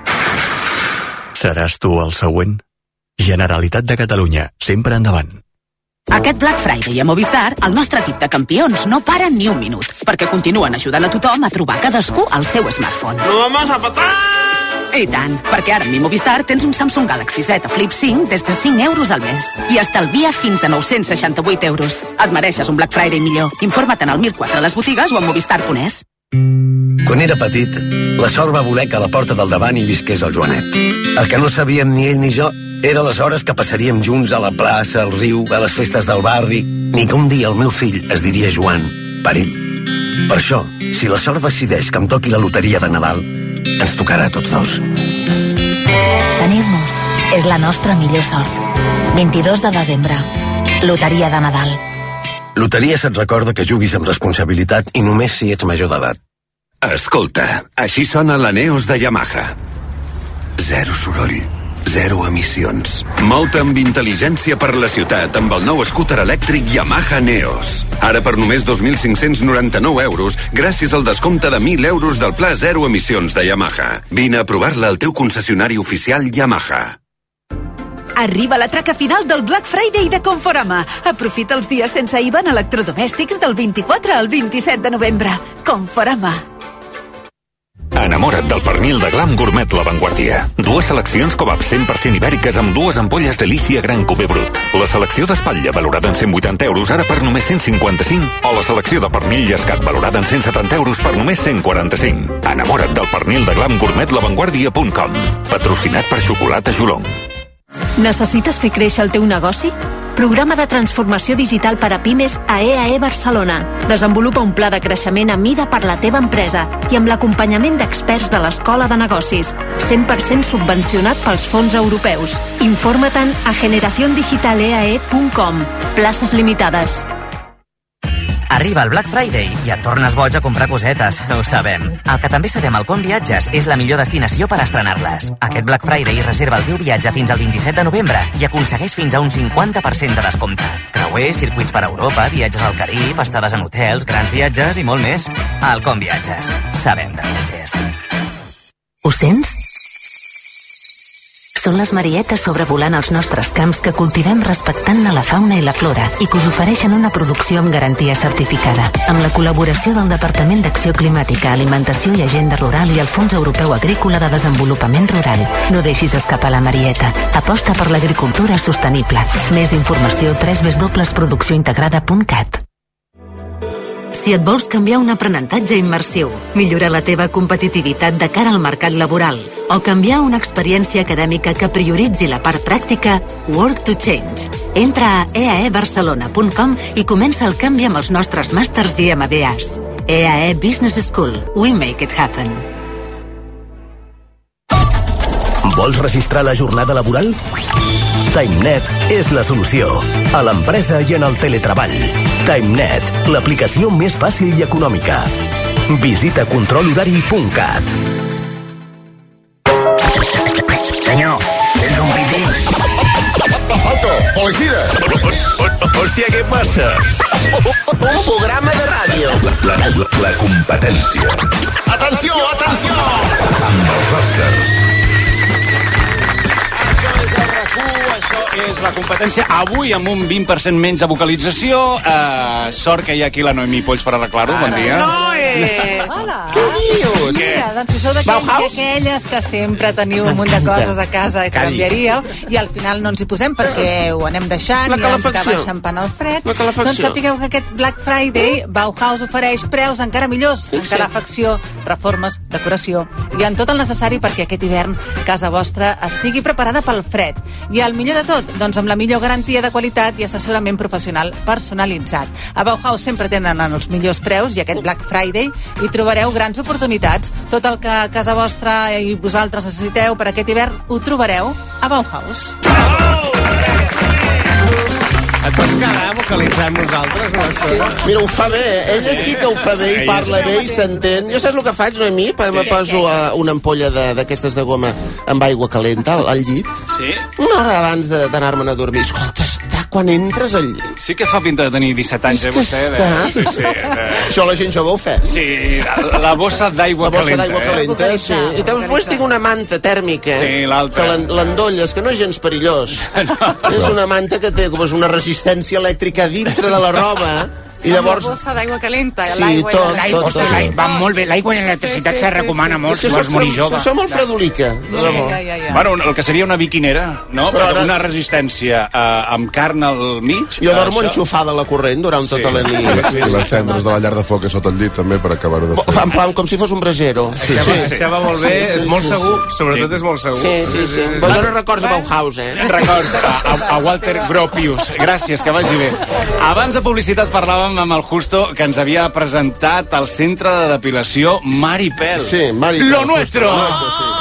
Seràs tu el següent? Generalitat de Catalunya, sempre endavant. Aquest Black Friday a Movistar, el nostre equip de campions no para ni un minut, perquè continuen ajudant a tothom a trobar cadascú el seu smartphone. ¡No vamos a patar! I tant, perquè ara amb mi Movistar tens un Samsung Galaxy Z Flip cinc des de cinc euros al mes. I estalvia fins a nou-cents seixanta-vuit euros. Et mereixes un Black Friday millor. Informa't en el mil quatre a les botigues o a movistar punt es. Quan era petit, la sort va voler que a la porta del davant hi visqués el Joanet. El que no sabíem ni ell ni jo era les hores que passaríem junts a la plaça, al riu, a les festes del barri, ni que un dia el meu fill es diria Joan, per ell. Per això, si la sort decideix que em toqui la loteria de Nadal, ens tocarà a tots dos. Tenir-nos és la nostra millor sort. vint-i-dos de desembre. Loteria de Nadal. Loteria se't recorda que juguis amb responsabilitat i només si ets major d'edat. Escolta, així sona la Neos de Yamaha. Zero soroll, zero emissions. Mou-te amb intel·ligència per la ciutat amb el nou scooter elèctric Yamaha Neos. Ara per només dos mil cinc-cents noranta-nou euros, gràcies al descompte de mil euros del pla zero emissions de Yamaha. Vine a provar-la al teu concessionari oficial Yamaha. Arriba la traca final del Black Friday de Conforama. Aprofita els dies sense I V A en electrodomèstics del vint-i-quatre al vint-i-set de novembre. Conforama. Enamora't del pernil de Glam Gourmet La Vanguardia. Dues seleccions Cobab cent per cent ibèriques amb dues ampolles Delícia Gran Cubé Brut. La selecció d'espatlla valorada en cent vuitanta euros ara per només cent cinquanta-cinc o la selecció de pernil llescat valorada en cent setanta euros per només cent quaranta-cinc. Enamora't del pernil de Glam Gourmet La Vanguardia punt com. Patrocinat per Xocolata Jolong. Necessites fer créixer el teu negoci? Programa de transformació digital per a pimes a E A E Barcelona. Desenvolupa un pla de creixement a mida per la teva empresa i amb l'acompanyament d'experts de l'Escola de Negocis. cent per cent subvencionat pels fons europeus. Informa-te'n a generación digital e a e punt com. Places limitades. Arriba el Black Friday i et tornes boig a comprar cosetes, ho sabem. El que també sabem al Com Viatges és la millor destinació per estrenar-les. Aquest Black Friday reserva el teu viatge fins al vint-i-set de novembre i aconsegueix fins a un cinquanta per cent de descompte. Creuers, circuits per Europa, viatges al Carib, estades en hotels, grans viatges i molt més. Al Com Viatges. Sabem de viatges. Ho sents? Són les marietes sobrevolant els nostres camps que cultivem respectant la fauna i la flora i que us ofereixen una producció amb garantia certificada. Amb la col·laboració del Departament d'Acció Climàtica, Alimentació i Agenda Rural i el Fons Europeu Agrícola de Desenvolupament Rural. No deixis escapar la marieta. Aposta per l'agricultura sostenible. Més informació a w w w punt producció integrada punt cat. Si et vols canviar un aprenentatge immersiu, millorar la teva competitivitat de cara al mercat laboral o canviar una experiència acadèmica que prioritzi la part pràctica, Work to Change. Entra a e a e barcelona punt com i comença el canvi amb els nostres màsters i M B As. E A E Business School. We make it happen. Vols registrar la jornada laboral? TimeNet és la solució. A l'empresa i en el teletreball. TimeNet, l'aplicació més fàcil i econòmica. Visita control horari punt cat. Senyor, tens un piti? Alto, policía. Hòstia, què passa? Un programa de ràdio. La, la, la competència. Atenció, atenció! Amb els Oscars. Això és la competència. Avui amb un vint per cent menys de vocalització. Uh, sort que hi ha aquí la Noemí Polls per arreglar-ho. Bon dia. Noe! Hola! Què dius? Mira, doncs si sou d'aquelles aquelles que sempre teniu un munt de coses a casa que canviaríeu i al final no ens hi posem perquè ho anem deixant La i ens calefacció. acaba eixampant el fred. La calefacció. Doncs sapigueu que aquest Black Friday Bauhaus ofereix preus encara millors en calefacció, reformes, decoració i en tot el necessari perquè aquest hivern casa vostra estigui preparada pel fred. I el millor de tot, doncs amb la millor garantia de qualitat i assessorament professional personalitzat. A Bauhaus sempre tenen els millors preus i aquest Black Friday hi trobareu grans oportunitats. Tot el que a casa vostra i vosaltres necessiteu per aquest hivern ho trobareu a Bauhaus. Et pots quedar vocalitzant nosaltres? No? Sí. Mira, ho fa bé. Ella sí que ho fa bé i parla bé i s'entén. Jo saps el que faig, Noemí? Sí. Me poso a una ampolla d'aquestes de, de goma amb aigua calenta al, al llit. Sí? Una hora abans d'anar-me'n a dormir. Escolta, està quan entres al llit. Sí que fa pinta de tenir disset anys, eh, vostè? Està. Sí, sí. De... Això la gent jove ho fa. Sí, la, la bossa d'aigua calenta. La bossa d'aigua calenta, eh? sí. I després tinc una manta tèrmica. Sí, l'altra. Que l'endolles, que no és gens perillós. No. És una manta que té com una resistència elèctrica dintre de la roba. I llavors... Amb la bossa d'aigua calenta, sí, l'aigua tot, i tot, tot, tot. Va molt bé, l'aigua i l'electricitat sí, sí, se recomana sí, sí. molt si vols morir jove. Som molt fredolica. Sí, ja, ja, ja. Bueno, el que seria una biquinera, no? Però ara... una resistència eh, amb carn al mig. Jo dormo enxufada a la corrent durant sí. tota la nit. I, sí, I les cendres de la llar de foc sota el llit també per acabar-ho de fer. Fa en plan com si fos un brasero. Sí, sí. sí. Això va molt bé, sí, sí, és molt sí, segur, sí. sobretot sí. és molt segur. Sí, sí, sí. sí. Bon dona records a Bauhaus, eh? Records a, a, a Walter Gropius. Gràcies, que vagi bé. Abans de publicitat parlàvem amb el Justo que ens havia presentat al centre de depilació Maripel. Sí, Maripel. Lo nuestro! Lo nuestro, sí.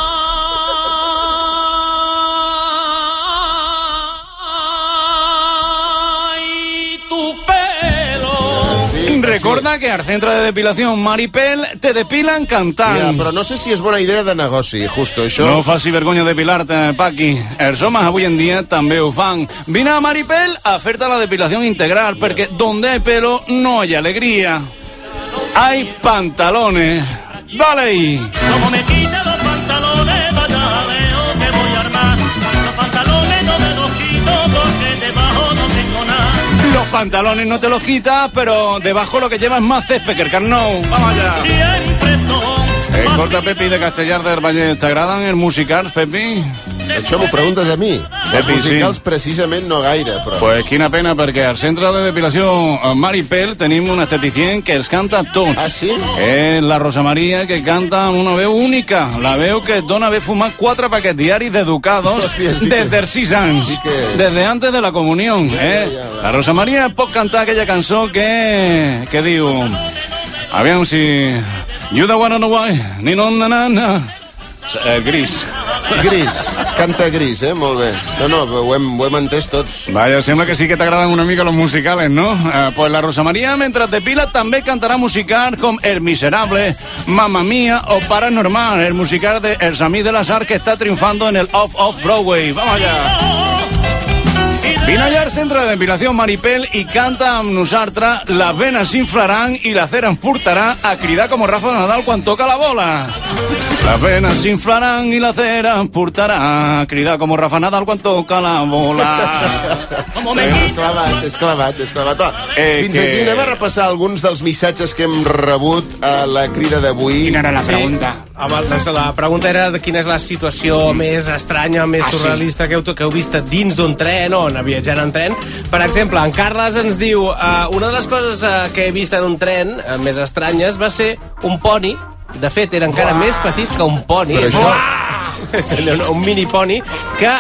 Recorda que al centre de depilació Maripel te depilan cantant. Ja, però no sé si és bona idea de negoci, Justo, això. No faci vergonya depilar-te, Paqui. Els homes avui en dia també ho fan. Vine a Maripel a fer-te la depilació integral, yeah. perquè donde hay pelo no hay alegría. Hay pantalones. Dale ahí. Como me quita los pantalones, vaya veo que voy a armar. Los pantalones no me los quito porque debajo no tengo nada. Los pantalones no te los quitas, pero debajo lo que lleva es más césped que el Carnot. Vamos allá. Siempre son. Eh, corta, Pepi, de Castellar del Valle. ¿T'agraden els musicals, Pepi? Això m'ho preguntes a mi. Els Pepi, musicals sí. precisament no gaire, però... Pues quina pena, perquè al centre de depilació Maripel tenim un esteticient que els canta tots. Ah, sí? És la Rosa Maria, que canta amb una veu única. La veu que et dona haver fumat quatre paquets diaris d'educados Hòstia, sí des que... dels sis anys. Sí que... Desde antes de la comunión, ja, eh? ja, ja, la Rosa Maria pot cantar aquella cançó que... que diu... Aviam si... You don't wanna know why, ni no na na na... Eh, gris. Gris, canta gris, eh? Molt bé. No, no, ho hem, ho hem entès tots. Vaya, sembla que sí que t'agraden una mica los musicales, ¿no? Eh, pues la Rosa María, mientras depila, també cantarà musical com El Miserable, Mamma Mía o Paranormal, el musical de Els Amics de l'Azar que està triunfando en el Off-Off Broadway. Vamos allá. Vine allà al centre de depilació Maripel i canta amb nosaltres Les venes s'inflaran i la cera em portarà a cridar com Rafa Nadal quan toca la bola. Les venes s'inflaran i la cera em portarà a cridar com Rafa Nadal quan toca la bola. Sí, és clavat, és clavat, és clavat. Oh, eh, fins que... aquí anem a repassar alguns dels missatges que hem rebut a la crida d'avui. Quina era la pregunta? Sí. Home, doncs la pregunta era de quina és la situació mm. més estranya, més ah, surrealista sí. que, heu, que heu vist dins d'un tren o viatjant en tren. Per exemple, en Carles ens diu uh, una de les coses uh, que he vist en un tren uh, més estranyes va ser un poni. De fet, era encara Uah. més petit que un poni. Per això... un mini poni que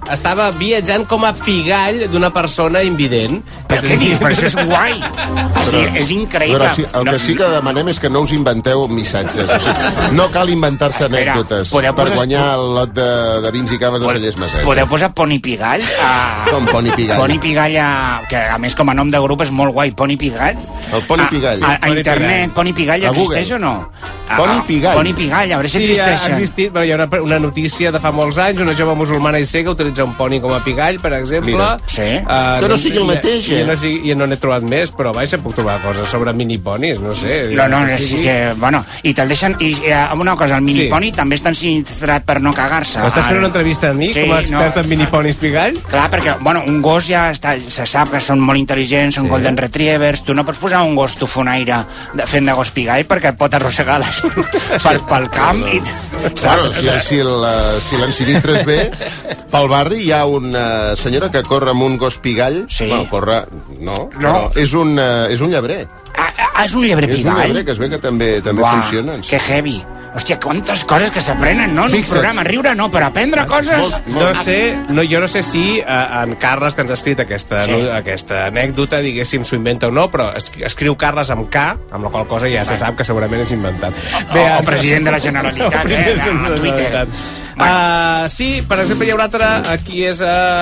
estava viatjant com a pigall d'una persona invident. Però què dius? Però això és guai. O sigui, és increïble. Però sí, el que sí que demanem és que no us inventeu missatges. O sigui, no cal inventar-se anècdotes per posar... guanyar el lot de, de vins i caves de Cellers Maset. Podeu posar Poni Pigall? A... Com Poni Pigall? Poni Pigall, a... que a més com a nom de grup és molt guai. Poni Pigall? El Poni Pigall. A, a, a internet, Poni Pigall existeix o no? Poni Pigall. Poni Pigall, a veure si sí, existeix. ha existit. Bueno, hi ha una, una notícia de fa molts anys, una jove musulmana i cega utilitza un poni com a pigall, per exemple. Mira. Sí. Uh, que no sigui el mateix, eh? I no, sigui, i no n'he trobat més, però vaja, puc trobar coses sobre miniponis, no sé. No, no, sí, sí que, bueno, i te'l deixen... I eh, amb una cosa, el miniponi sí. també està ensinistrat per no cagar-se. Estàs fent una entrevista a mi, sí, com a expert no. en miniponis pigall? Clar, perquè, bueno, un gos ja està, se sap que són molt intel·ligents, són sí. golden retrievers, tu no pots posar un gos tufonaire de, fent de gos pigall perquè et pot arrossegar la gent pel, pel camp i... Bueno, si, si, el, si l'ensinistres bé, pel barri hi ha una senyora que corre amb un gos pigall. Sí. Bueno, corre... No, no. Però és un, uh, és un llebrer. Ah, ah, és un llebrer pigall? És un llebrer que es ve que també, també Uah, funciona. Que heavy. Hòstia, quantes coses que s'aprenen, no? En un programa. Riure no, però aprendre coses... Molt, molt. No sé, no, jo no sé si eh, en Carles, que ens ha escrit aquesta, sí. no, aquesta anècdota, diguéssim, s'ho inventa o no, però es, escriu Carles amb K, amb la qual cosa ja se sap que segurament és inventat. Bé, o, o president de la Generalitat, eh? A Twitter. Uh, sí, per exemple, hi ha un altre, aquí és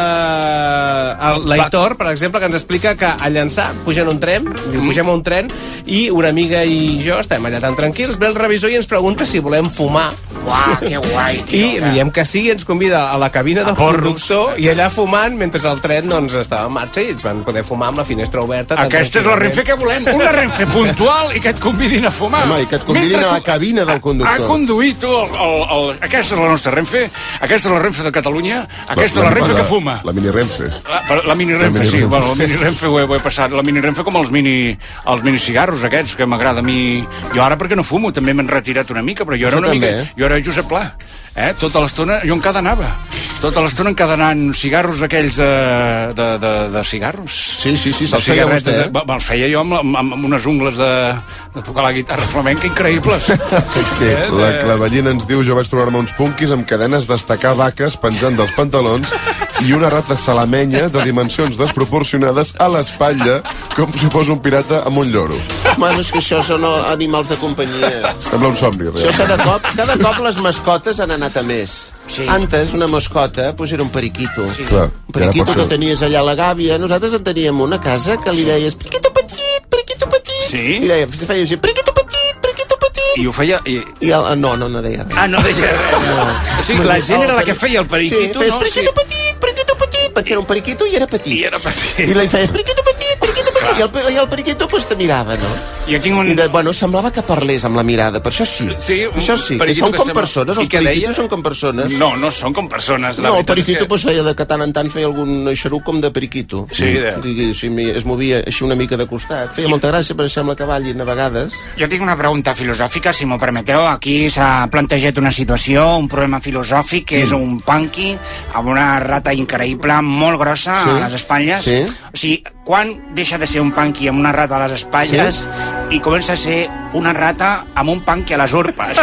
uh, l'Aitor, per exemple, que ens explica que a Llançà pugen un tren, mm. pugem a un tren, i una amiga i jo estem allà tan tranquils, ve el revisor i ens pregunta si volem fumar. Uau, que guai, tio. I diem que sí, ens convida a la cabina del conductor i allà fumant, mentre el tren doncs, estava en marxa i ens van poder fumar amb la finestra oberta. Aquesta és la Renfe que volem, una Renfe puntual i que et convidin a fumar. Home, i que et convidin mentre a la cabina del conductor. A conduir tu, el, el, el, aquesta és la nostra Renfe, aquesta és la Renfe de Catalunya, aquesta la, és la Renfe la, que fuma. La mini Renfe. La, la mini Renfe, la mini sí, Renfe. Bueno, la mini Renfe ho he, ho he passat. La mini Renfe com els mini, els mini cigarros aquests, que m'agrada a mi. Jo ara perquè no fumo, també m'he retirat una mica, però jo era una també, mica... Eh? Jo era Josep Pla. Eh? Tota l'estona, jo encadenava. Tota l'estona encadenant cigarros aquells de, de, de, de cigarros. Sí, sí, sí, se'ls feia vostè, eh? Me'ls feia jo amb, amb, amb unes ungles de, de tocar la guitarra flamenca increïbles. Hosti, eh? La Clavellina ens diu: jo vaig trobar-me uns punquis amb cadenes d'estacar vaques penjant dels pantalons i una rata salamenya de dimensions desproporcionades a l'espatlla, com si fos un pirata amb un lloro. Bueno, és que això són animals de companyia. Sembla un somni, això cada cop, cada cop les mascotes han anat a més. Sí. Antes, una mascota, pues era un periquito. Sí. Clar, un periquito que tenies allà a la gàbia. Nosaltres en teníem una casa que li deies periquito petit, periquito petit. Sí? I deia, feia així, periquito petit, periquito petit. I ho feia... I, I el, no, no, no deia res. Ah, no deia res. No. O sigui, la gent era la que feia el periquito, sí, no? Sí, periquito petit, periquito petit, perquè era un periquito i era petit. I era petit. I li feies periquito petit, periquito petit. I el, I el periquito, pues, te mirava, no? Jo tinc un... I de, bueno, semblava que parlés amb la mirada, per això sí. Sí, per això sí, que són com sembla... persones, els periquitos són com persones. No, no són com persones, la no, veritat. El periquito, que... pues, feia de que tant en tant feia algun xeruc com de periquito. Sí, de... I, si es movia així una mica de costat. Feia molta gràcia, però sembla que ballin a vegades. Jo tinc una pregunta filosòfica, si m'ho permeteu. Aquí s'ha plantejat una situació, un problema filosòfic, que mm. és un punky amb una rata increïble, molt grossa sí. a les espatlles. Sí. O sigui, quan deixa de ser un punky amb una rata a les espatlles sí. i comença a ser una rata amb un punky a les urpes?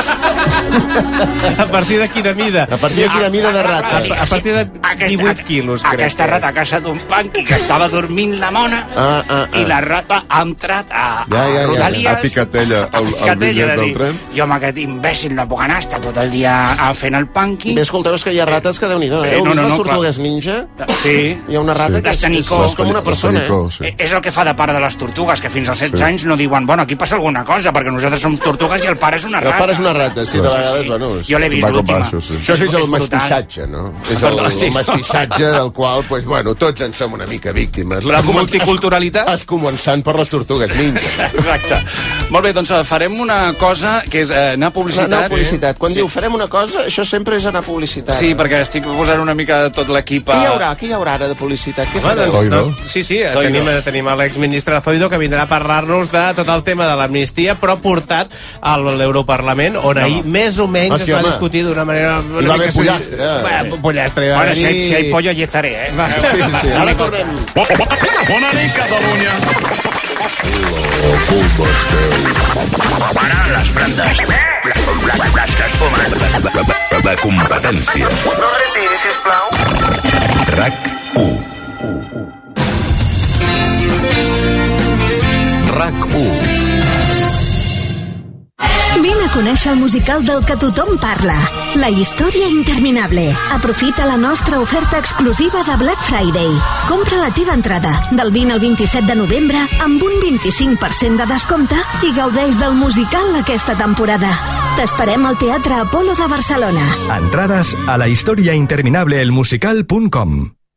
A partir de quina mida? A partir de quina mida de rata? A, a partir de divuit quilos, crec. Aquesta rata ha casat un punky que estava dormint la mona ah, ah, ah. i la rata ha entrat a, ja, ja, ja. a Rodalies. A Picatella, al, al bitllet del tren. Jo amb aquest imbècil no puc anar, està tot el dia fent el punky. Bé, escolteu, és que hi ha rates que Déu-n'hi-do, eh? Sí, Heu no, vist no, les no, tortugues ninja? Sí. Hi ha una rata sí. que és, és, és com una persona, eh? Sí. És el que fa de pare de les tortugues, que fins als setze sí. anys no diuen, bueno, aquí passa alguna cosa, perquè nosaltres som tortugues i el pare és una rata. El pare és una rata, sí, de vegades, sí. Bueno... Jo l'he vist l'última. Sí. Això és el mestissatge, no? És el, el mestissatge del qual, pues, bueno, tots en som una mica víctimes. La multiculturalitat? Es, es començant per les tortugues ninja. Exacte. Molt bé, doncs farem una cosa que és eh, anar a publicitat. Anar a publicitat. Quan sí. diu farem una cosa, això sempre és anar a publicitat. Sí, perquè estic posant una mica tot l'equip a... Què hi haurà? Què hi haurà ara de publicitat? Què bueno, fareu? Doncs, sí, sí, tenim, tenim l'exministre Zoido que vindrà a parlar-nos de tot el tema de l'amnistia, però portat a l'Europarlament, on no. ahir més o menys ah, sí, es va home. discutir d'una manera... Hi va haver pollastre. Bueno, pollastre. Bueno, si, hi, si hi pollo, allí estaré, eh? Va, sí, sí. Ara tornem. Bona nit, Catalunya. Parar les brandes. Les que es fumen. La competència. No retiri, sisplau. RAC u. RAC u. Vine a conèixer el musical del que tothom parla, La història interminable. Aprofita la nostra oferta exclusiva de Black Friday. Compra la teva entrada del vint al vint-i-set de novembre amb un vint-i-cinc per cent de descompte i gaudeix del musical aquesta temporada. T'esperem al Teatre Apolo de Barcelona. Entrades a la història interminable el musical punt com.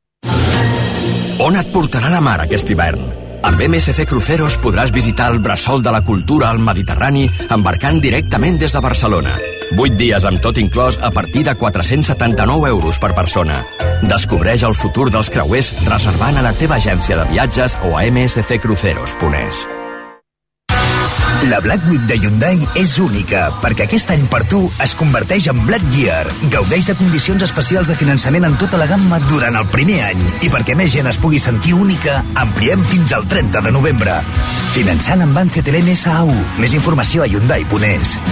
On et portarà la mar aquest hivern? Amb M S C Cruceros podràs visitar el bressol de la cultura al Mediterrani embarcant directament des de Barcelona. vuit dies amb tot inclòs a partir de quatre-cents setanta-nou euros per persona. Descobreix el futur dels creuers reservant a la teva agència de viatges o a m s c cruceros punt e s. La Black Week de Hyundai és única, perquè aquest any per tu es converteix en Black Year. Gaudeix de condicions especials de finançament en tota la gamma durant el primer any. I perquè més gent es pugui sentir única, ampliem fins al trenta de novembre. Finançant amb Banca Telem S A U. Més informació a hyundai punt e s.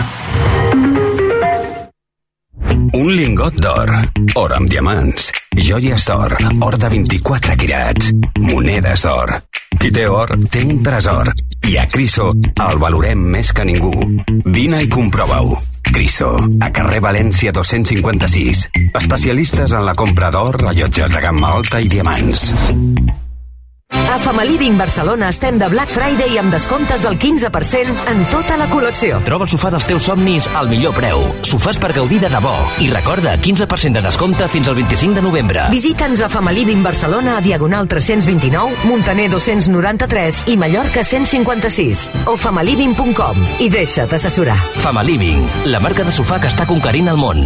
Un lingot d'or, or amb diamants, joies d'or, or de vint-i-quatre quirats, monedes d'or. Qui té or, té un tresor. I a Criso el valorem més que ningú. Vine i comprova-ho. Criso, a carrer València dos-cents cinquanta-sis. Especialistes en la compra d'or, rellotges de gamma alta i diamants. A Famaliving Barcelona estem de Black Friday amb descomptes del quinze per cent en tota la col·lecció. Troba el sofà dels teus somnis al millor preu. Sofàs per gaudir de debò. I recorda, quinze per cent de descompte fins al vint-i-cinc de novembre. Visita'ns a Famaliving Barcelona a Diagonal tres-cents vint-i-nou, Muntaner dos-cents noranta-tres i Mallorca cent cinquanta-sis. O famaliving punt com i deixa't assessorar. Famaliving, la marca de sofà que està conquerint el món.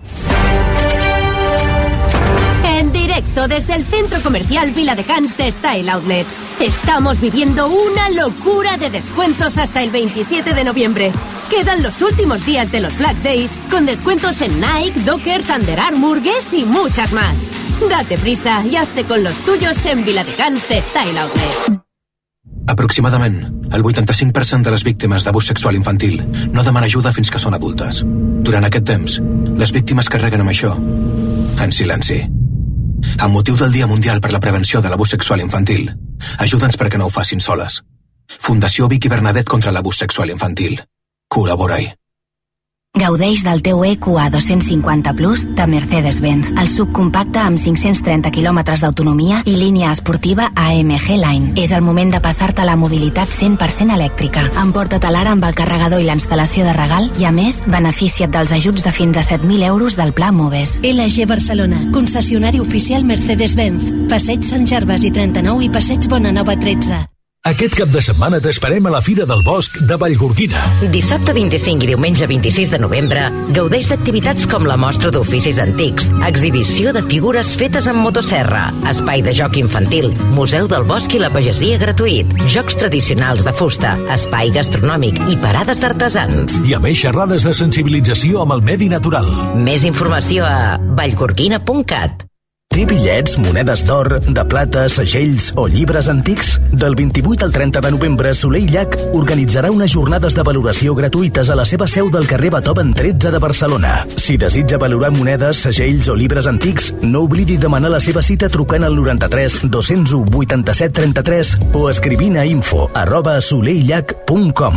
En directo desde el centro comercial Viladecans de Style Outlets. Estamos viviendo una locura de descuentos hasta el veintisiete de noviembre. Quedan los últimos días de los Black Days con descuentos en Nike, Dockers, Under Armour, Guess y muchas más. Date prisa y hazte con los tuyos en Viladecans de Style Outlets. Aproximadament, el vuitanta-cinc per cent de les víctimes d'abús sexual infantil no demana ajuda fins que són adultes. Durant aquest temps, les víctimes carreguen amb això, en silenci. Amb motiu del Dia Mundial per la Prevenció de l'Abús Sexual Infantil, ajuda'ns perquè no ho facin soles. Fundació Vicky Bernadet contra l'Abús Sexual Infantil. Col·labora-hi. Gaudeix del teu E Q A dos-cents cinquanta Plus de Mercedes-Benz, el subcompacte amb cinc-cents trenta quilòmetres d'autonomia i línia esportiva A M G Line. És el moment de passar-te a la mobilitat cent per cent elèctrica. Emporta-te-la ara amb el carregador i la instal·lació de regal i, a més, beneficia't dels ajuts de fins a set mil euros del Pla Moves. L G Barcelona, concessionari oficial Mercedes-Benz. Passeig Sant Gervasi trenta-nou i Passeig Bonanova tretze. Aquest cap de setmana t'esperem a la Fira del Bosc de Vallgorguina. Dissabte vint-i-cinc i diumenge vint-i-sis de novembre gaudeix d'activitats com la mostra d'oficis antics, exhibició de figures fetes amb motosserra, espai de joc infantil, museu del bosc i la pagesia gratuït, jocs tradicionals de fusta, espai gastronòmic i parades d'artesans. I a més xerrades de sensibilització amb el medi natural. Més informació a vallgorguina punt cat. Té bitllets, monedes d'or, de plata, segells o llibres antics? Del vint-i-vuit al trenta de novembre, Soler i Llach organitzarà unes jornades de valoració gratuïtes a la seva seu del carrer Beethoven tretze de Barcelona. Si desitja valorar monedes, segells o llibres antics, no oblidi demanar la seva cita trucant al noranta-tres dos-cents u vuitanta-set trenta-tres o escrivint a info arroba soleillach punt com.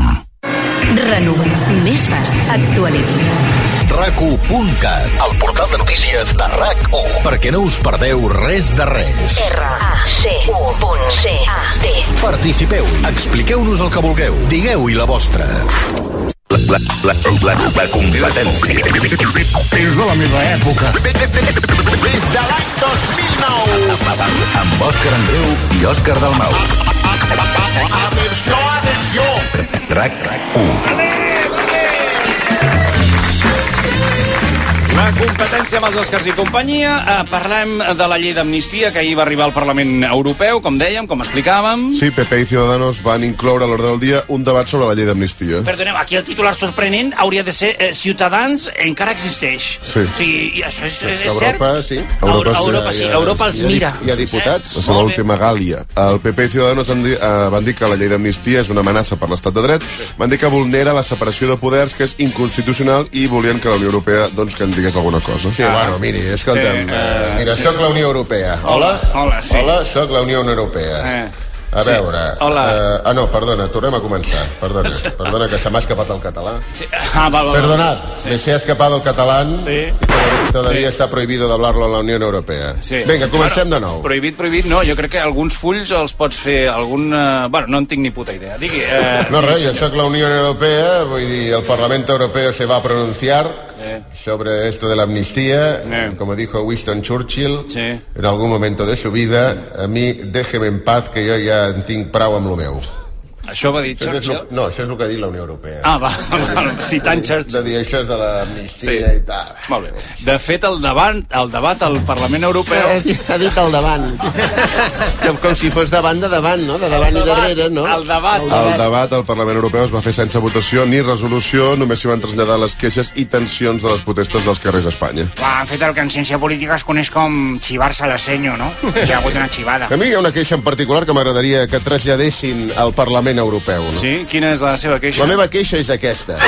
Renovem. Més fàcil. Actualitza. RAC u punt cat, el portal de notícies de RAC u, perquè no us perdeu res de res. R A C U punt C A T. Participeu, expliqueu-nos el que vulgueu, digueu-hi la vostra. La, la, la, la competència. És de la meva època. Des de l'any dos mil nou. Amb Òscar Andreu i Òscar Dalmau. Atenció, atenció. RAC u. La competència amb els Oscars i companyia. Eh, parlem de la llei d'amnistia que ahir va arribar al Parlament Europeu, com dèiem, com explicàvem. Sí, P P i Ciudadanos van incloure a l'ordre del dia un debat sobre la llei d'amnistia. Perdoneu, aquí el titular sorprenent hauria de ser eh, Ciutadans encara existeix. Sí. O sigui, i això és, és, és Europa, cert. sí. Europa, Europa, sí. Europa els mira. Hi ha diputats. La seva última gàlia. El P P i Ciudadanos van dir, eh, van dir que la llei d'amnistia és una amenaça per l'estat de dret, van dir que vulnera la separació de poders, que és inconstitucional, i volien que la Unió Europea doncs, que en digués és alguna cosa. Sí, bueno, miri, escolta'm, Sí. uh, mira, soc la Unió Europea. Hola. Hola, sí. Hola, soc la Unió Europea. Eh. A Sí. veure... Hola. Uh, ah, no, perdona, tornem a començar. Perdona, perdona que se m'ha escapat el català. Sí. Ah, va, va, va. Perdonad, Sí. me se ha escapado el catalán Sí. y todavía, todavía Sí. está prohibido de hablarlo en la Unión Europea. Sí. Vinga, comencem bueno, de nou. Prohibit, prohibit, no. Jo crec que alguns fulls els pots fer algun... Uh, bueno, no en tinc ni puta idea. Digui... Uh, No, res, jo soc la Unión Europea, vull dir, el Parlamento Europeo se va a pronunciar Eh. sobre esto de la amnistía, Eh. como dijo Winston Churchill, Sí. en algún momento de su vida, a mi déjeme en paz, que jo ja en tinc prou amb lo meu. Això va dir Això és Churchill? lo, no, això és el que ha dit la Unió Europea. Ah, va, va, citant Churchill. De dir això és de l'amnistia Sí. i tal. Molt bé. De fet, el debat, el debat al Parlament Europeu... Ha dit, ha dit al davant. com, com si fos davant de davant, no? De davant i darrere, no? El debat. El debat al Parlament Europeu es va fer sense votació ni resolució, només s'hi van traslladar les queixes i tensions de les protestes dels carrers d'Espanya. Va, han fet el que en ciència política es coneix com xivar-se a la senyo, no? Hi ha hagut una xivada. A mi hi ha una queixa en particular que m'agradaria que traslladessin al Parlament Europeu, no? Sí? Quina és la seva queixa? La meva queixa és aquesta.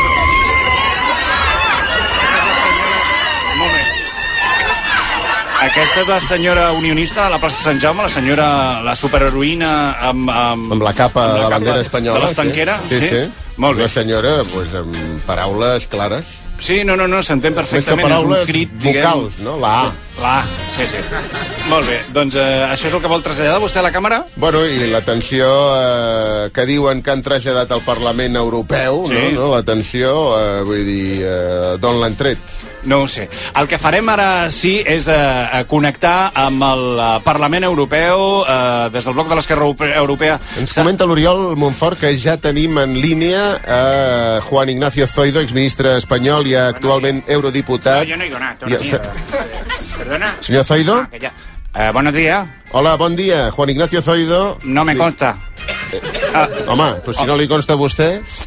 Aquesta és la senyora unionista de la plaça Sant Jaume, la senyora, la superheroïna amb... Amb, amb la capa amb de la capa bandera espanyola. De l'estanquera, sí. Sí, sí. Molt bé. Una senyora, pues, amb paraules clares. Sí, no, no, no, s'entén Més que perfectament. paraules És un crit, vocals, no? La A. La A, sí, sí. Molt bé, doncs eh, això és el que vol traslladar vostè a la càmera? Bueno, i l'atenció eh, que diuen que han traslladat al Parlament Europeu, Sí. no? no? L'atenció, eh, vull dir, eh, d'on l'han tret? No ho sé. El que farem ara sí és eh, connectar amb el eh, Parlament Europeu eh, des del bloc de l'Esquerra Europe- Europea. Ens comenta l'Oriol Montfort que ja tenim en línia a Juan Ignacio Zoido, exministre espanyol i actualment eurodiputat. No, yo no digo nada, I- toda mierda. ¿Perdona? Senyor Zoido? Ah, que ya. Eh, buenos días. Hola, bon dia. Juan Ignacio Zoido. No me consta. Ah. Home, però si no li consta a vostè...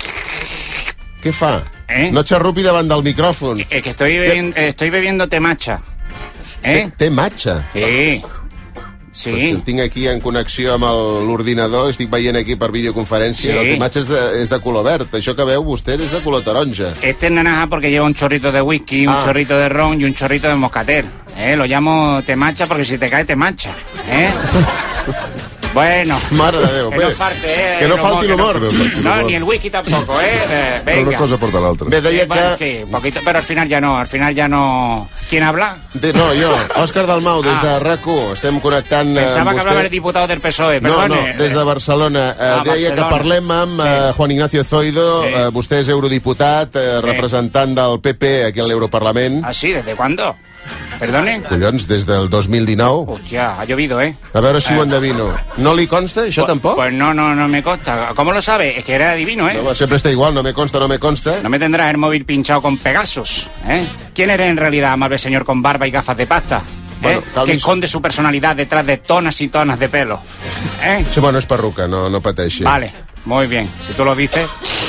Què fa? Eh? No xarrupi davant del micròfon. Es que estoy bebiendo, eh, estoy bebiendo temacha. ¿Eh? Té matxa? Sí. Sí. Pues el tinc aquí en connexió amb el- l'ordinador, estic veient aquí per videoconferència. Sí. El tematge és de, és de color verd. Això que veu vostè és de color taronja. Este es naranja porque lleva un chorrito de whisky, un Ah. chorrito de ron y un chorrito de moscatel. ¿Eh? Lo llamo temacha porque si te cae, te mancha. ¿Eh? Bueno. Mare de Déu. Que no Bé, falte, eh, que no el falti humor, l'humor. que no- No, ni el whisky tampoco, ¿eh? Eh, Però venga. una cosa porta l'altra. Bé, deia Eh, bueno, que... sí, un poquito, pero al final ya no, al final ya no... ¿Quién habla? De, no, jo, Òscar Dalmau, des de R A C U. Estem connectant eh, Pensaba amb que hablaba el vostè. diputado del P S O E, No, perdone. no, des de Barcelona. Eh, Ah, deia Barcelona. que parlem amb eh, Juan Ignacio Zoido. Sí. Eh, vostè és eurodiputat, eh, representant del P P aquí a l'Europarlament. ¿Ah, sí? ¿Desde cuándo? Perdone. Collons, des del dos mil dinou. Hostia, ha llovido, ¿eh? A veure si Eh. ho endevino. No li consta, això Pues- tampoc? Pues no, no, no me consta. ¿Cómo lo sabe? Es que era divino, ¿eh? No, sempre està igual, no me consta, no me consta. No me tendrás el móvil pinchado con Pegasus, ¿eh? ¿Quién eres en realidad, amable señor con barba y gafas de pasta? ¿Eh? Bueno, tal que vez- esconde su personalidad detrás de tonas y tonas de pelo. ¿Eh? Sí, bueno, és perruca, no, no pateixi. Vale, muy bien. Si tú lo dices...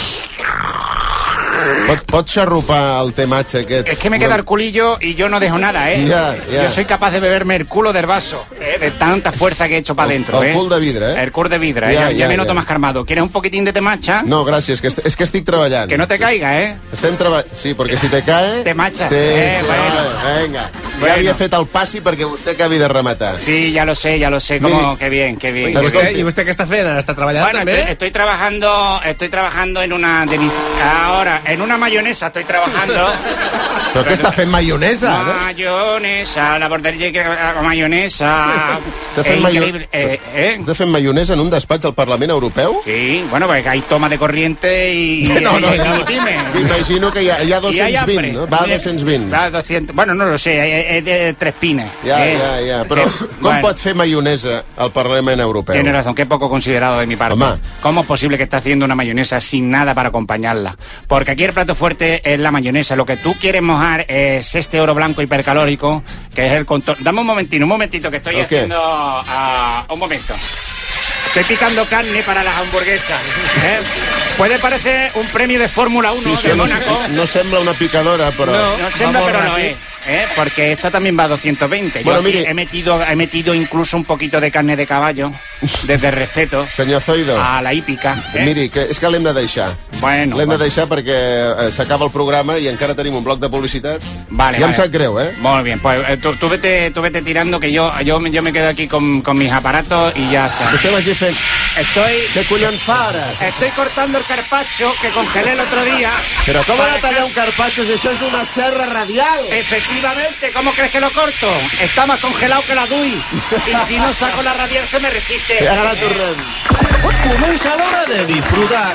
Pot, pot xarrupar el tematge aquest? Es que me queda el culillo y yo no dejo nada, ¿eh? Ya, ya. Yo soy capaz de beberme el culo del vaso, ¿eh? De tanta fuerza que he hecho para adentro, el ¿eh? cul de vidre, eh? El cul de vidre, Ya, ¿eh? Ya, ya, me noto ya. más calmado. ¿Quieres un poquitín de temacha? No, gràcies, que est és que estic treballant. Que no te caiga, ¿eh? Estem treballant... Sí, perquè si te cae... Te matxa. Sí, Eh, sí, bueno. vale, vinga. Bueno. Ja havia fet el passi perquè vostè acabi de rematar. Sí, ya lo sé, ya lo sé. Como, Miri. qué bien, qué bien. I vostè, I vostè què està fent? Està treballant Bueno, també? estoy, estoy trabajando, estoy trabajando en una delici- ahora en una mayonesa estoy trabajando. Però què està fent maionesa? ara? Mayonesa, la bordería la mayonesa. Està fent Es maio- increíble. Eh, eh. Està fent maionesa en un despatx al Parlament Europeu? Sí, bueno, pues hay toma de corriente y, No, no, y- ja, y pyme. m'imagino que hi ha, hi ha Y hay dos-cents vint, hambre. no? Va a Y- dos-cents vint. Va a doscientos. Bueno, no lo sé, es es de tres pines. Ja, eh. ja, ja. Però Eh, com bueno. pot fer maionesa al Parlament Europeu? Tiene razón, qué poco considerado de mi parte. Mamá. ¿Cómo es posible que esté haciendo una mayonesa sin nada para acompañarla? Porque aquí el plato fuerte es la mayonesa. Lo que tú quieres mojar es este oro blanco hipercalórico, que es el contorno. Dame un momentito, un momentito, que estoy ¿El qué? haciendo... ah, un momento. Estoy picando carne para las hamburguesas. ¿eh? Puede parecer un premio de Fórmula uno Sí, de això no, Mónaco. no sembla una picadora, però... No sembra, pero no es. ¿eh? Porque esta también va a doscientos veinte. Yo Bueno, aquí mire. he metido, he metido incluso un poquito de carne de caballo. desde el respeto Senyor Zoido. a la hípica. Eh? Miri, que és que l'hem de deixar. Bueno, l'hem bueno. de deixar perquè eh, s'acaba el programa i encara tenim un bloc de publicitat. Vale, ja vale. em sap greu, eh? Muy bien, pues eh, tú, tú, vete, tú vete tirando que yo, yo, yo me quedo aquí con, con mis aparatos y ya está. Usted vagi fent... Estoy... Què collons fa ara? Estoy cortando el carpaccio que congelé el otro día. Però com ha de tallar un carpaccio si això és una serra radial? Efectivamente, ¿cómo crees que lo corto? Está más congelado que la D U I. Y si no saco la radial se me resiste. I ara tornem. Comença l'hora de disfrutar.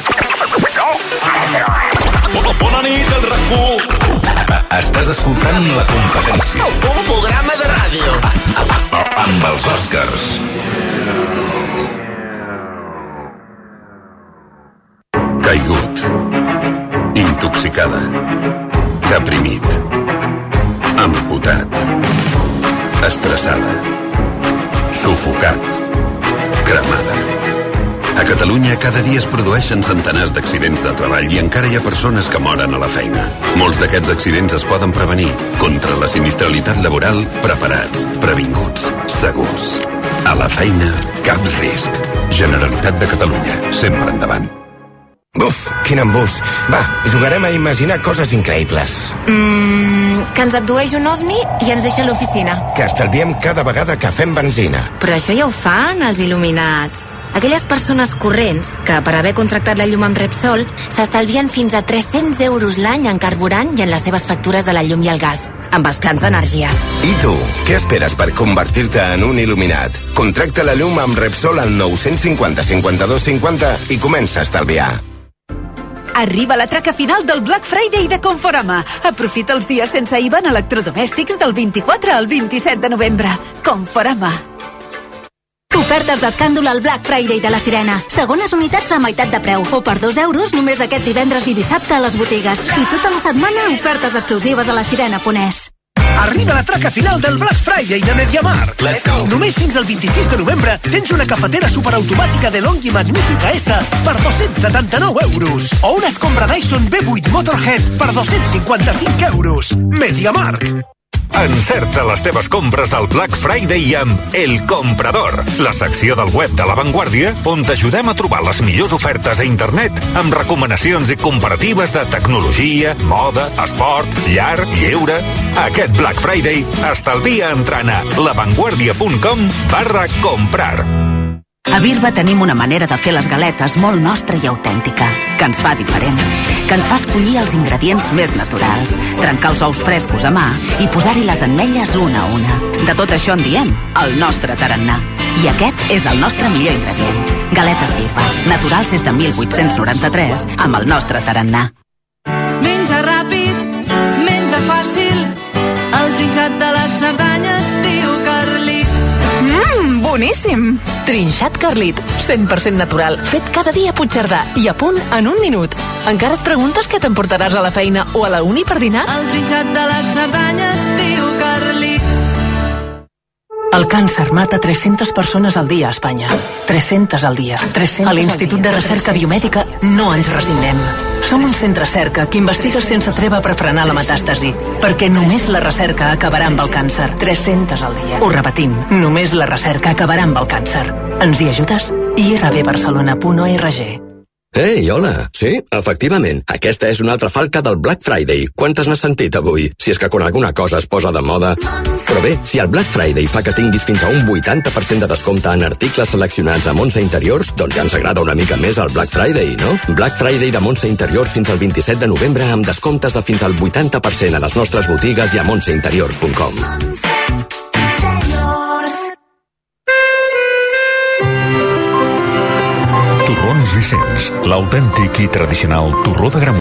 Bona nit, el R A C u. Estàs escoltant La Competència. Un programa de ràdio. Amb els Oscars. Caigut. Intoxicada. Deprimit. Amputat. Estressada. Sufocat. Cremada. A Catalunya cada dia es produeixen centenars d'accidents de treball i encara hi ha persones que moren a la feina. Molts d'aquests accidents es poden prevenir. Contra la sinistralitat laboral, preparats, previnguts, segurs. A la feina, cap risc. Generalitat de Catalunya, sempre endavant. Buf, quin embús. Va, jugarem a imaginar coses increïbles. Mmm, que ens abdueix un ovni i ens deixa a l'oficina. Que estalviem cada vegada que fem benzina. Però això ja ho fan els il·luminats. Aquelles persones corrents que, per haver contractat la llum amb Repsol, s'estalvien fins a tres-cents euros l'any en carburant i en les seves factures de la llum i el gas, amb escans d'energies. I tu, què esperes per convertir-te en un il·luminat? Contracta la llum amb Repsol al nou cinquanta cinquanta-dos cinquanta i comença a estalviar. Arriba la traca final del Black Friday de Conforama. Aprofita els dies sense I V A en electrodomèstics del vint-i-quatre al vint-i-set de novembre. Conforama. Ofertes d'escàndol al Black Friday de la Sirena. Segones unitats a meitat de preu. O per dos euros només aquest divendres i dissabte a les botigues. I tota la setmana ofertes exclusives a la sirena punt es. Arriba la traca final del Black Friday de MediaMarkt. Let's go. Només fins al vint-i-sis de novembre tens una cafetera superautomàtica de Longi Magnífica S per dos-cents setanta-nou euros. O una escombra Dyson B vuit Motorhead per dos-cents cinquanta-cinc euros. MediaMarkt. Encerta les teves compres del Black Friday amb El Comprador, la secció del web de La Vanguardia on t'ajudem a trobar les millors ofertes a internet amb recomanacions i comparatives de tecnologia, moda, esport, llar, lleure. Aquest Black Friday estalvia entrant a lavanguardia.com barra comprar. A Birba tenim una manera de fer les galetes molt nostra i autèntica, que ens fa diferents, que ens fa escollir els ingredients més naturals, trencar els ous frescos a mà i posar-hi les ametlles una a una. De tot això en diem el nostre tarannà. I aquest és el nostre millor ingredient. Galetes Birba, naturals des de mil vuit-cents noranta-tres, amb el nostre tarannà. Menja ràpid, menja fàcil, el trinxat de les Cerdanyes, tio Carlit. Mmm, boníssim! Trinxat Carlit, cent per cent natural, fet cada dia a Puigcerdà i a punt en un minut. Encara et preguntes què t'emportaràs a la feina o a la uni per dinar? El trinxat de les Cerdanyes, tio Carlit. El càncer mata tres-centes persones al dia a Espanya. tres-centes al dia. A l'Institut de Recerca Biomèdica no ens resignem. Som un centre cerca que investiga sense treva per frenar la metàstasi, perquè només la recerca acabarà amb el càncer. tres-centes al dia. Ho repetim, només la recerca acabarà amb el càncer. Ens hi ajudes? i r b barcelona punt org. Ei, hola. Sí, efectivament. Aquesta és una altra falca del Black Friday. Quantes n'has sentit avui? Si és que quan alguna cosa es posa de moda... Però bé, si el Black Friday fa que tinguis fins a un vuitanta per cent de descompte en articles seleccionats a Montse Interiors, doncs ja ens agrada una mica més el Black Friday, no? Black Friday de Montse Interiors fins al vint-i-set de novembre amb descomptes de fins al vuitanta per cent a les nostres botigues i a montse interiors punt com. Torrons Vicenç, l'autèntic i tradicional torró de Gramunt.